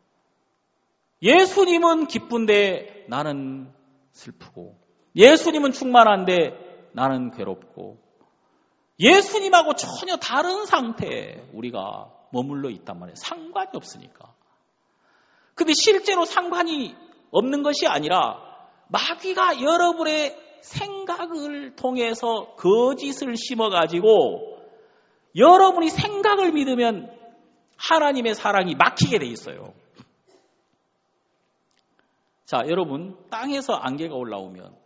예수님은 기쁜데 나는 슬프고, 예수님은 충만한데 나는 괴롭고, 예수님하고 전혀 다른 상태에 우리가 머물러 있단 말이에요. 상관이 없으니까. 근데 실제로 상관이 없는 것이 아니라 마귀가 여러분의 생각을 통해서 거짓을 심어가지고 여러분이 생각을 믿으면 하나님의 사랑이 막히게 돼 있어요. 자, 여러분, 땅에서 안개가 올라오면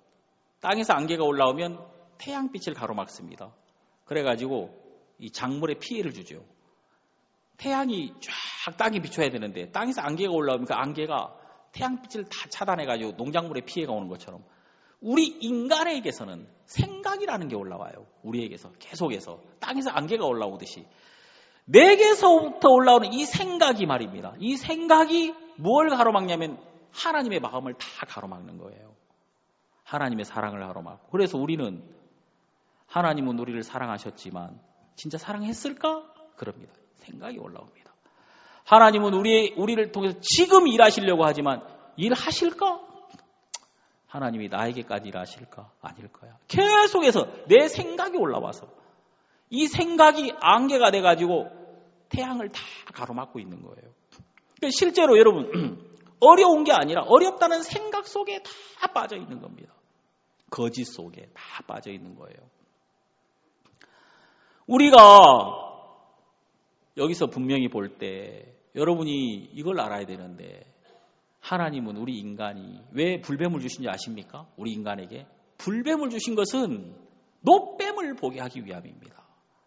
태양빛을 가로막습니다. 그래가지고 이 작물에 피해를 주죠. 태양이 쫙 땅에 비춰야 되는데 땅에서 안개가 올라오면 그 안개가 태양빛을 다 차단해가지고 농작물에 피해가 오는 것처럼 우리 인간에게서는 생각이라는 게 올라와요. 우리에게서 계속해서 땅에서 안개가 올라오듯이 내게서부터 올라오는 이 생각이 말입니다. 이 생각이 뭘 가로막냐면 하나님의 마음을 다 가로막는 거예요. 하나님의 사랑을 가로막고. 그래서 우리는 하나님은 우리를 사랑하셨지만 진짜 사랑했을까? 그럽니다. 생각이 올라옵니다. 하나님은 우리를 통해서 지금 일하시려고 하지만 일하실까? 하나님이 나에게까지 일하실까? 아닐 거야. 계속해서 내 생각이 올라와서 이 생각이 안개가 돼가지고 태양을 다 가로막고 있는 거예요. 그러니까 실제로 여러분 어려운 게 아니라 어렵다는 생각 속에 다 빠져 있는 겁니다. 거짓 속에 다 빠져 있는 거예요. 우리가 여기서 분명히 볼 때 여러분이 이걸 알아야 되는데 하나님은 우리 인간이 왜 불뱀을 주신지 아십니까? 우리 인간에게 불뱀을 주신 것은 노뱀을 보게 하기 위함입니다.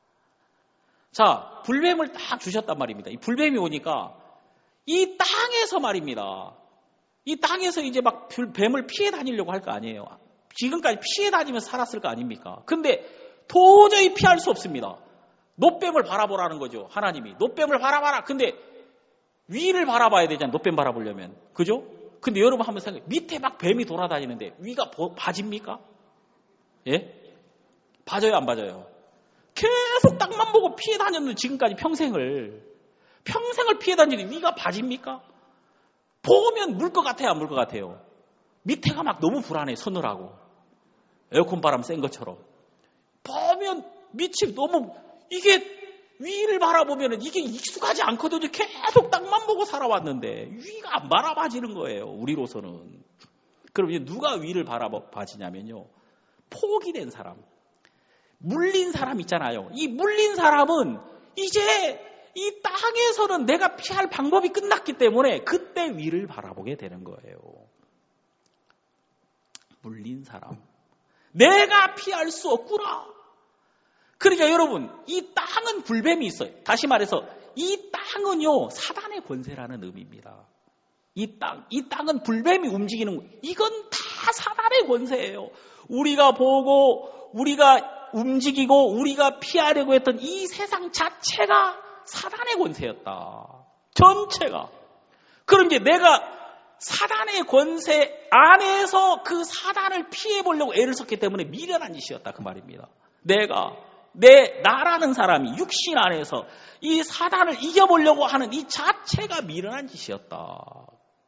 자, 불뱀을 딱 주셨단 말입니다. 이 불뱀이 오니까 이 땅에서 말입니다. 이 땅에서 이제 막 뱀을 피해 다니려고 할 거 아니에요. 지금까지 피해 다니면서 살았을 거 아닙니까? 근데 도저히 피할 수 없습니다. 노뱀을 바라보라는 거죠. 하나님이. 노뱀을 바라봐라. 근데 위를 바라봐야 되잖아요. 노뱀 바라보려면. 그죠? 근데 여러분 한번 생각해. 밑에 막 뱀이 돌아다니는데 위가 봐집니까? 예? 봐져요, 안 봐져요? 계속 땅만 보고 피해 다녔는데 지금까지 평생을 피해 다니는데 위가 봐집니까? 보면 물 것 같아요, 안 물 것 같아요? 밑에가 막 너무 불안해, 서늘하고. 에어컨 바람 센 것처럼. 보면 밑이 너무, 이게 위를 바라보면 이게 익숙하지 않거든요. 계속 땅만 보고 살아왔는데 위가 안 바라봐지는 거예요, 우리로서는. 그럼 이제 누가 위를 바라봐지냐면요. 포기된 사람. 물린 사람 있잖아요. 이 물린 사람은 이제 이 땅에서는 내가 피할 방법이 끝났기 때문에 그때 위를 바라보게 되는 거예요. 물린 사람. 내가 피할 수 없구나. 그러니까 여러분, 이 땅은 불뱀이 있어요. 다시 말해서 이 땅은요, 사단의 권세라는 의미입니다. 이 땅은 불뱀이 움직이는, 이건 다 사단의 권세예요. 우리가 보고, 우리가 움직이고, 우리가 피하려고 했던 이 세상 자체가 사단의 권세였다. 전체가. 그럼 이제 내가 사단의 권세 안에서 그 사단을 피해보려고 애를 썼기 때문에 미련한 짓이었다. 그 말입니다. 나라는 사람이 육신 안에서 이 사단을 이겨보려고 하는 이 자체가 미련한 짓이었다.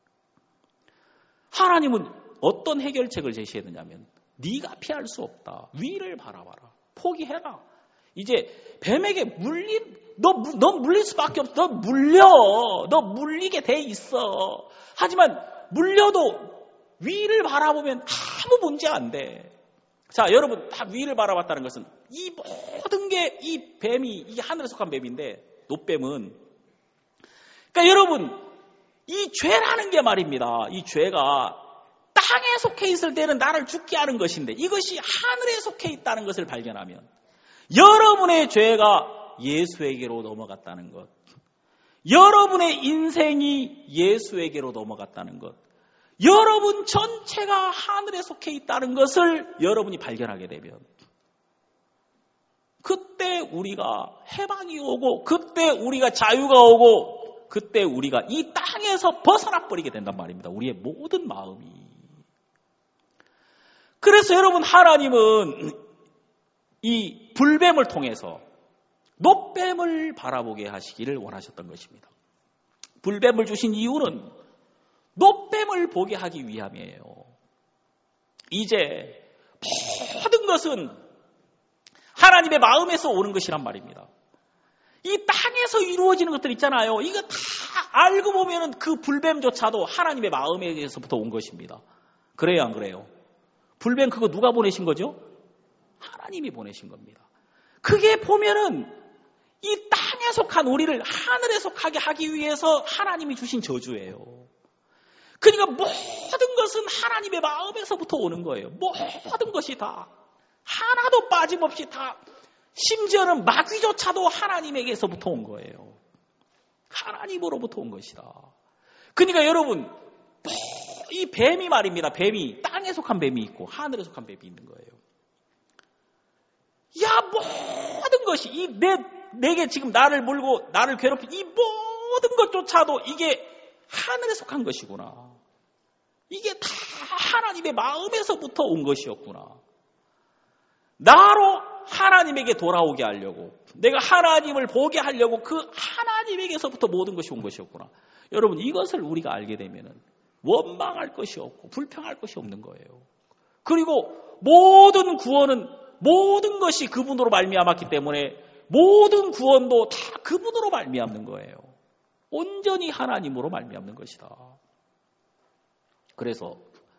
하나님은 어떤 해결책을 제시했느냐면 네가 피할 수 없다. 위를 바라봐라. 포기해라. 이제 뱀에게 너 물릴 수밖에 없어. 너 물리게 돼 있어. 하지만 물려도 위를 바라보면 아무 문제 안 돼. 자, 여러분 다 위를 바라봤다는 것은 이 모든 게 이 뱀이, 이 하늘에 속한 뱀인데, 노뱀은. 그러니까 여러분, 이 죄라는 게 말입니다. 이 죄가 땅에 속해 있을 때는 나를 죽게 하는 것인데 이것이 하늘에 속해 있다는 것을 발견하면 여러분의 죄가 예수에게로 넘어갔다는 것. 여러분의 인생이 예수에게로 넘어갔다는 것, 여러분 전체가 하늘에 속해 있다는 것을 여러분이 발견하게 되면 그때 우리가 해방이 오고 그때 우리가 자유가 오고 그때 우리가 이 땅에서 벗어나 버리게 된단 말입니다. 우리의 모든 마음이. 그래서 여러분, 하나님은 이 불뱀을 통해서 놋뱀을 바라보게 하시기를 원하셨던 것입니다. 불뱀을 주신 이유는 놋뱀을 보게 하기 위함이에요. 이제 모든 것은 하나님의 마음에서 오는 것이란 말입니다. 이 땅에서 이루어지는 것들 있잖아요. 이거 다 알고 보면은 그 불뱀조차도 하나님의 마음에서부터 온 것입니다. 그래요, 안 그래요? 불뱀 그거 누가 보내신 거죠? 하나님이 보내신 겁니다. 그게 보면은 이 땅에 속한 우리를 하늘에 속하게 하기 위해서 하나님이 주신 저주예요. 그러니까 모든 것은 하나님의 마음에서부터 오는 거예요. 모든 것이 다. 하나도 빠짐없이 다. 심지어는 마귀조차도 하나님에게서부터 온 거예요. 하나님으로부터 온 것이다. 그러니까 여러분, 이 뱀이 말입니다. 뱀이 땅에 속한 뱀이 있고 하늘에 속한 뱀이 있는 거예요. 야, 모든 것이 내게 지금 나를 물고 나를 괴롭힌 이 모든 것조차도 이게 하늘에 속한 것이구나. 이게 다 하나님의 마음에서부터 온 것이었구나. 나로 하나님에게 돌아오게 하려고, 내가 하나님을 보게 하려고 그 하나님에게서부터 모든 것이 온 것이었구나. 여러분, 이것을 우리가 알게 되면은 원망할 것이 없고 불평할 것이 없는 거예요. 그리고 모든 구원은 모든 것이 그분으로 말미암았기 때문에 모든 구원도 다 그분으로 말미암는 거예요. 온전히 하나님으로 말미암는 것이다. 그래서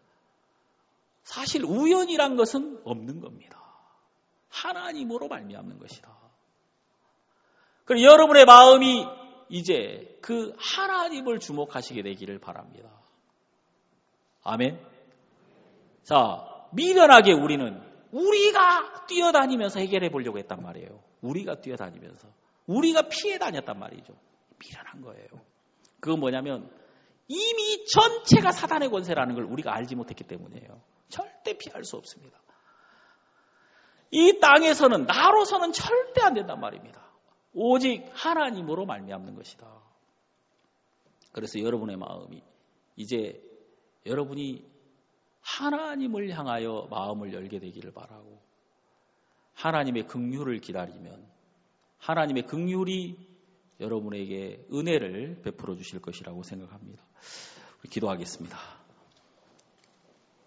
사실 우연이란 것은 없는 겁니다. 하나님으로 말미암는 것이다. 그리고 여러분의 마음이 이제 그 하나님을 주목하시게 되기를 바랍니다. 아멘. 자, 미련하게 우리가 뛰어다니면서 해결해 보려고 했단 말이에요. 우리가 뛰어다니면서. 우리가 피해 다녔단 말이죠. 미련한 거예요. 그건 뭐냐면 이미 전체가 사단의 권세라는 걸 우리가 알지 못했기 때문이에요. 절대 피할 수 없습니다. 이 땅에서는 나로서는 절대 안 된단 말입니다. 오직 하나님으로 말미암는 것이다. 그래서 여러분의 마음이 이제 여러분이 하나님을 향하여 마음을 열게 되기를 바라고, 하나님의 긍휼을 기다리면 하나님의 긍휼이 여러분에게 은혜를 베풀어 주실 것이라고 생각합니다. 기도하겠습니다.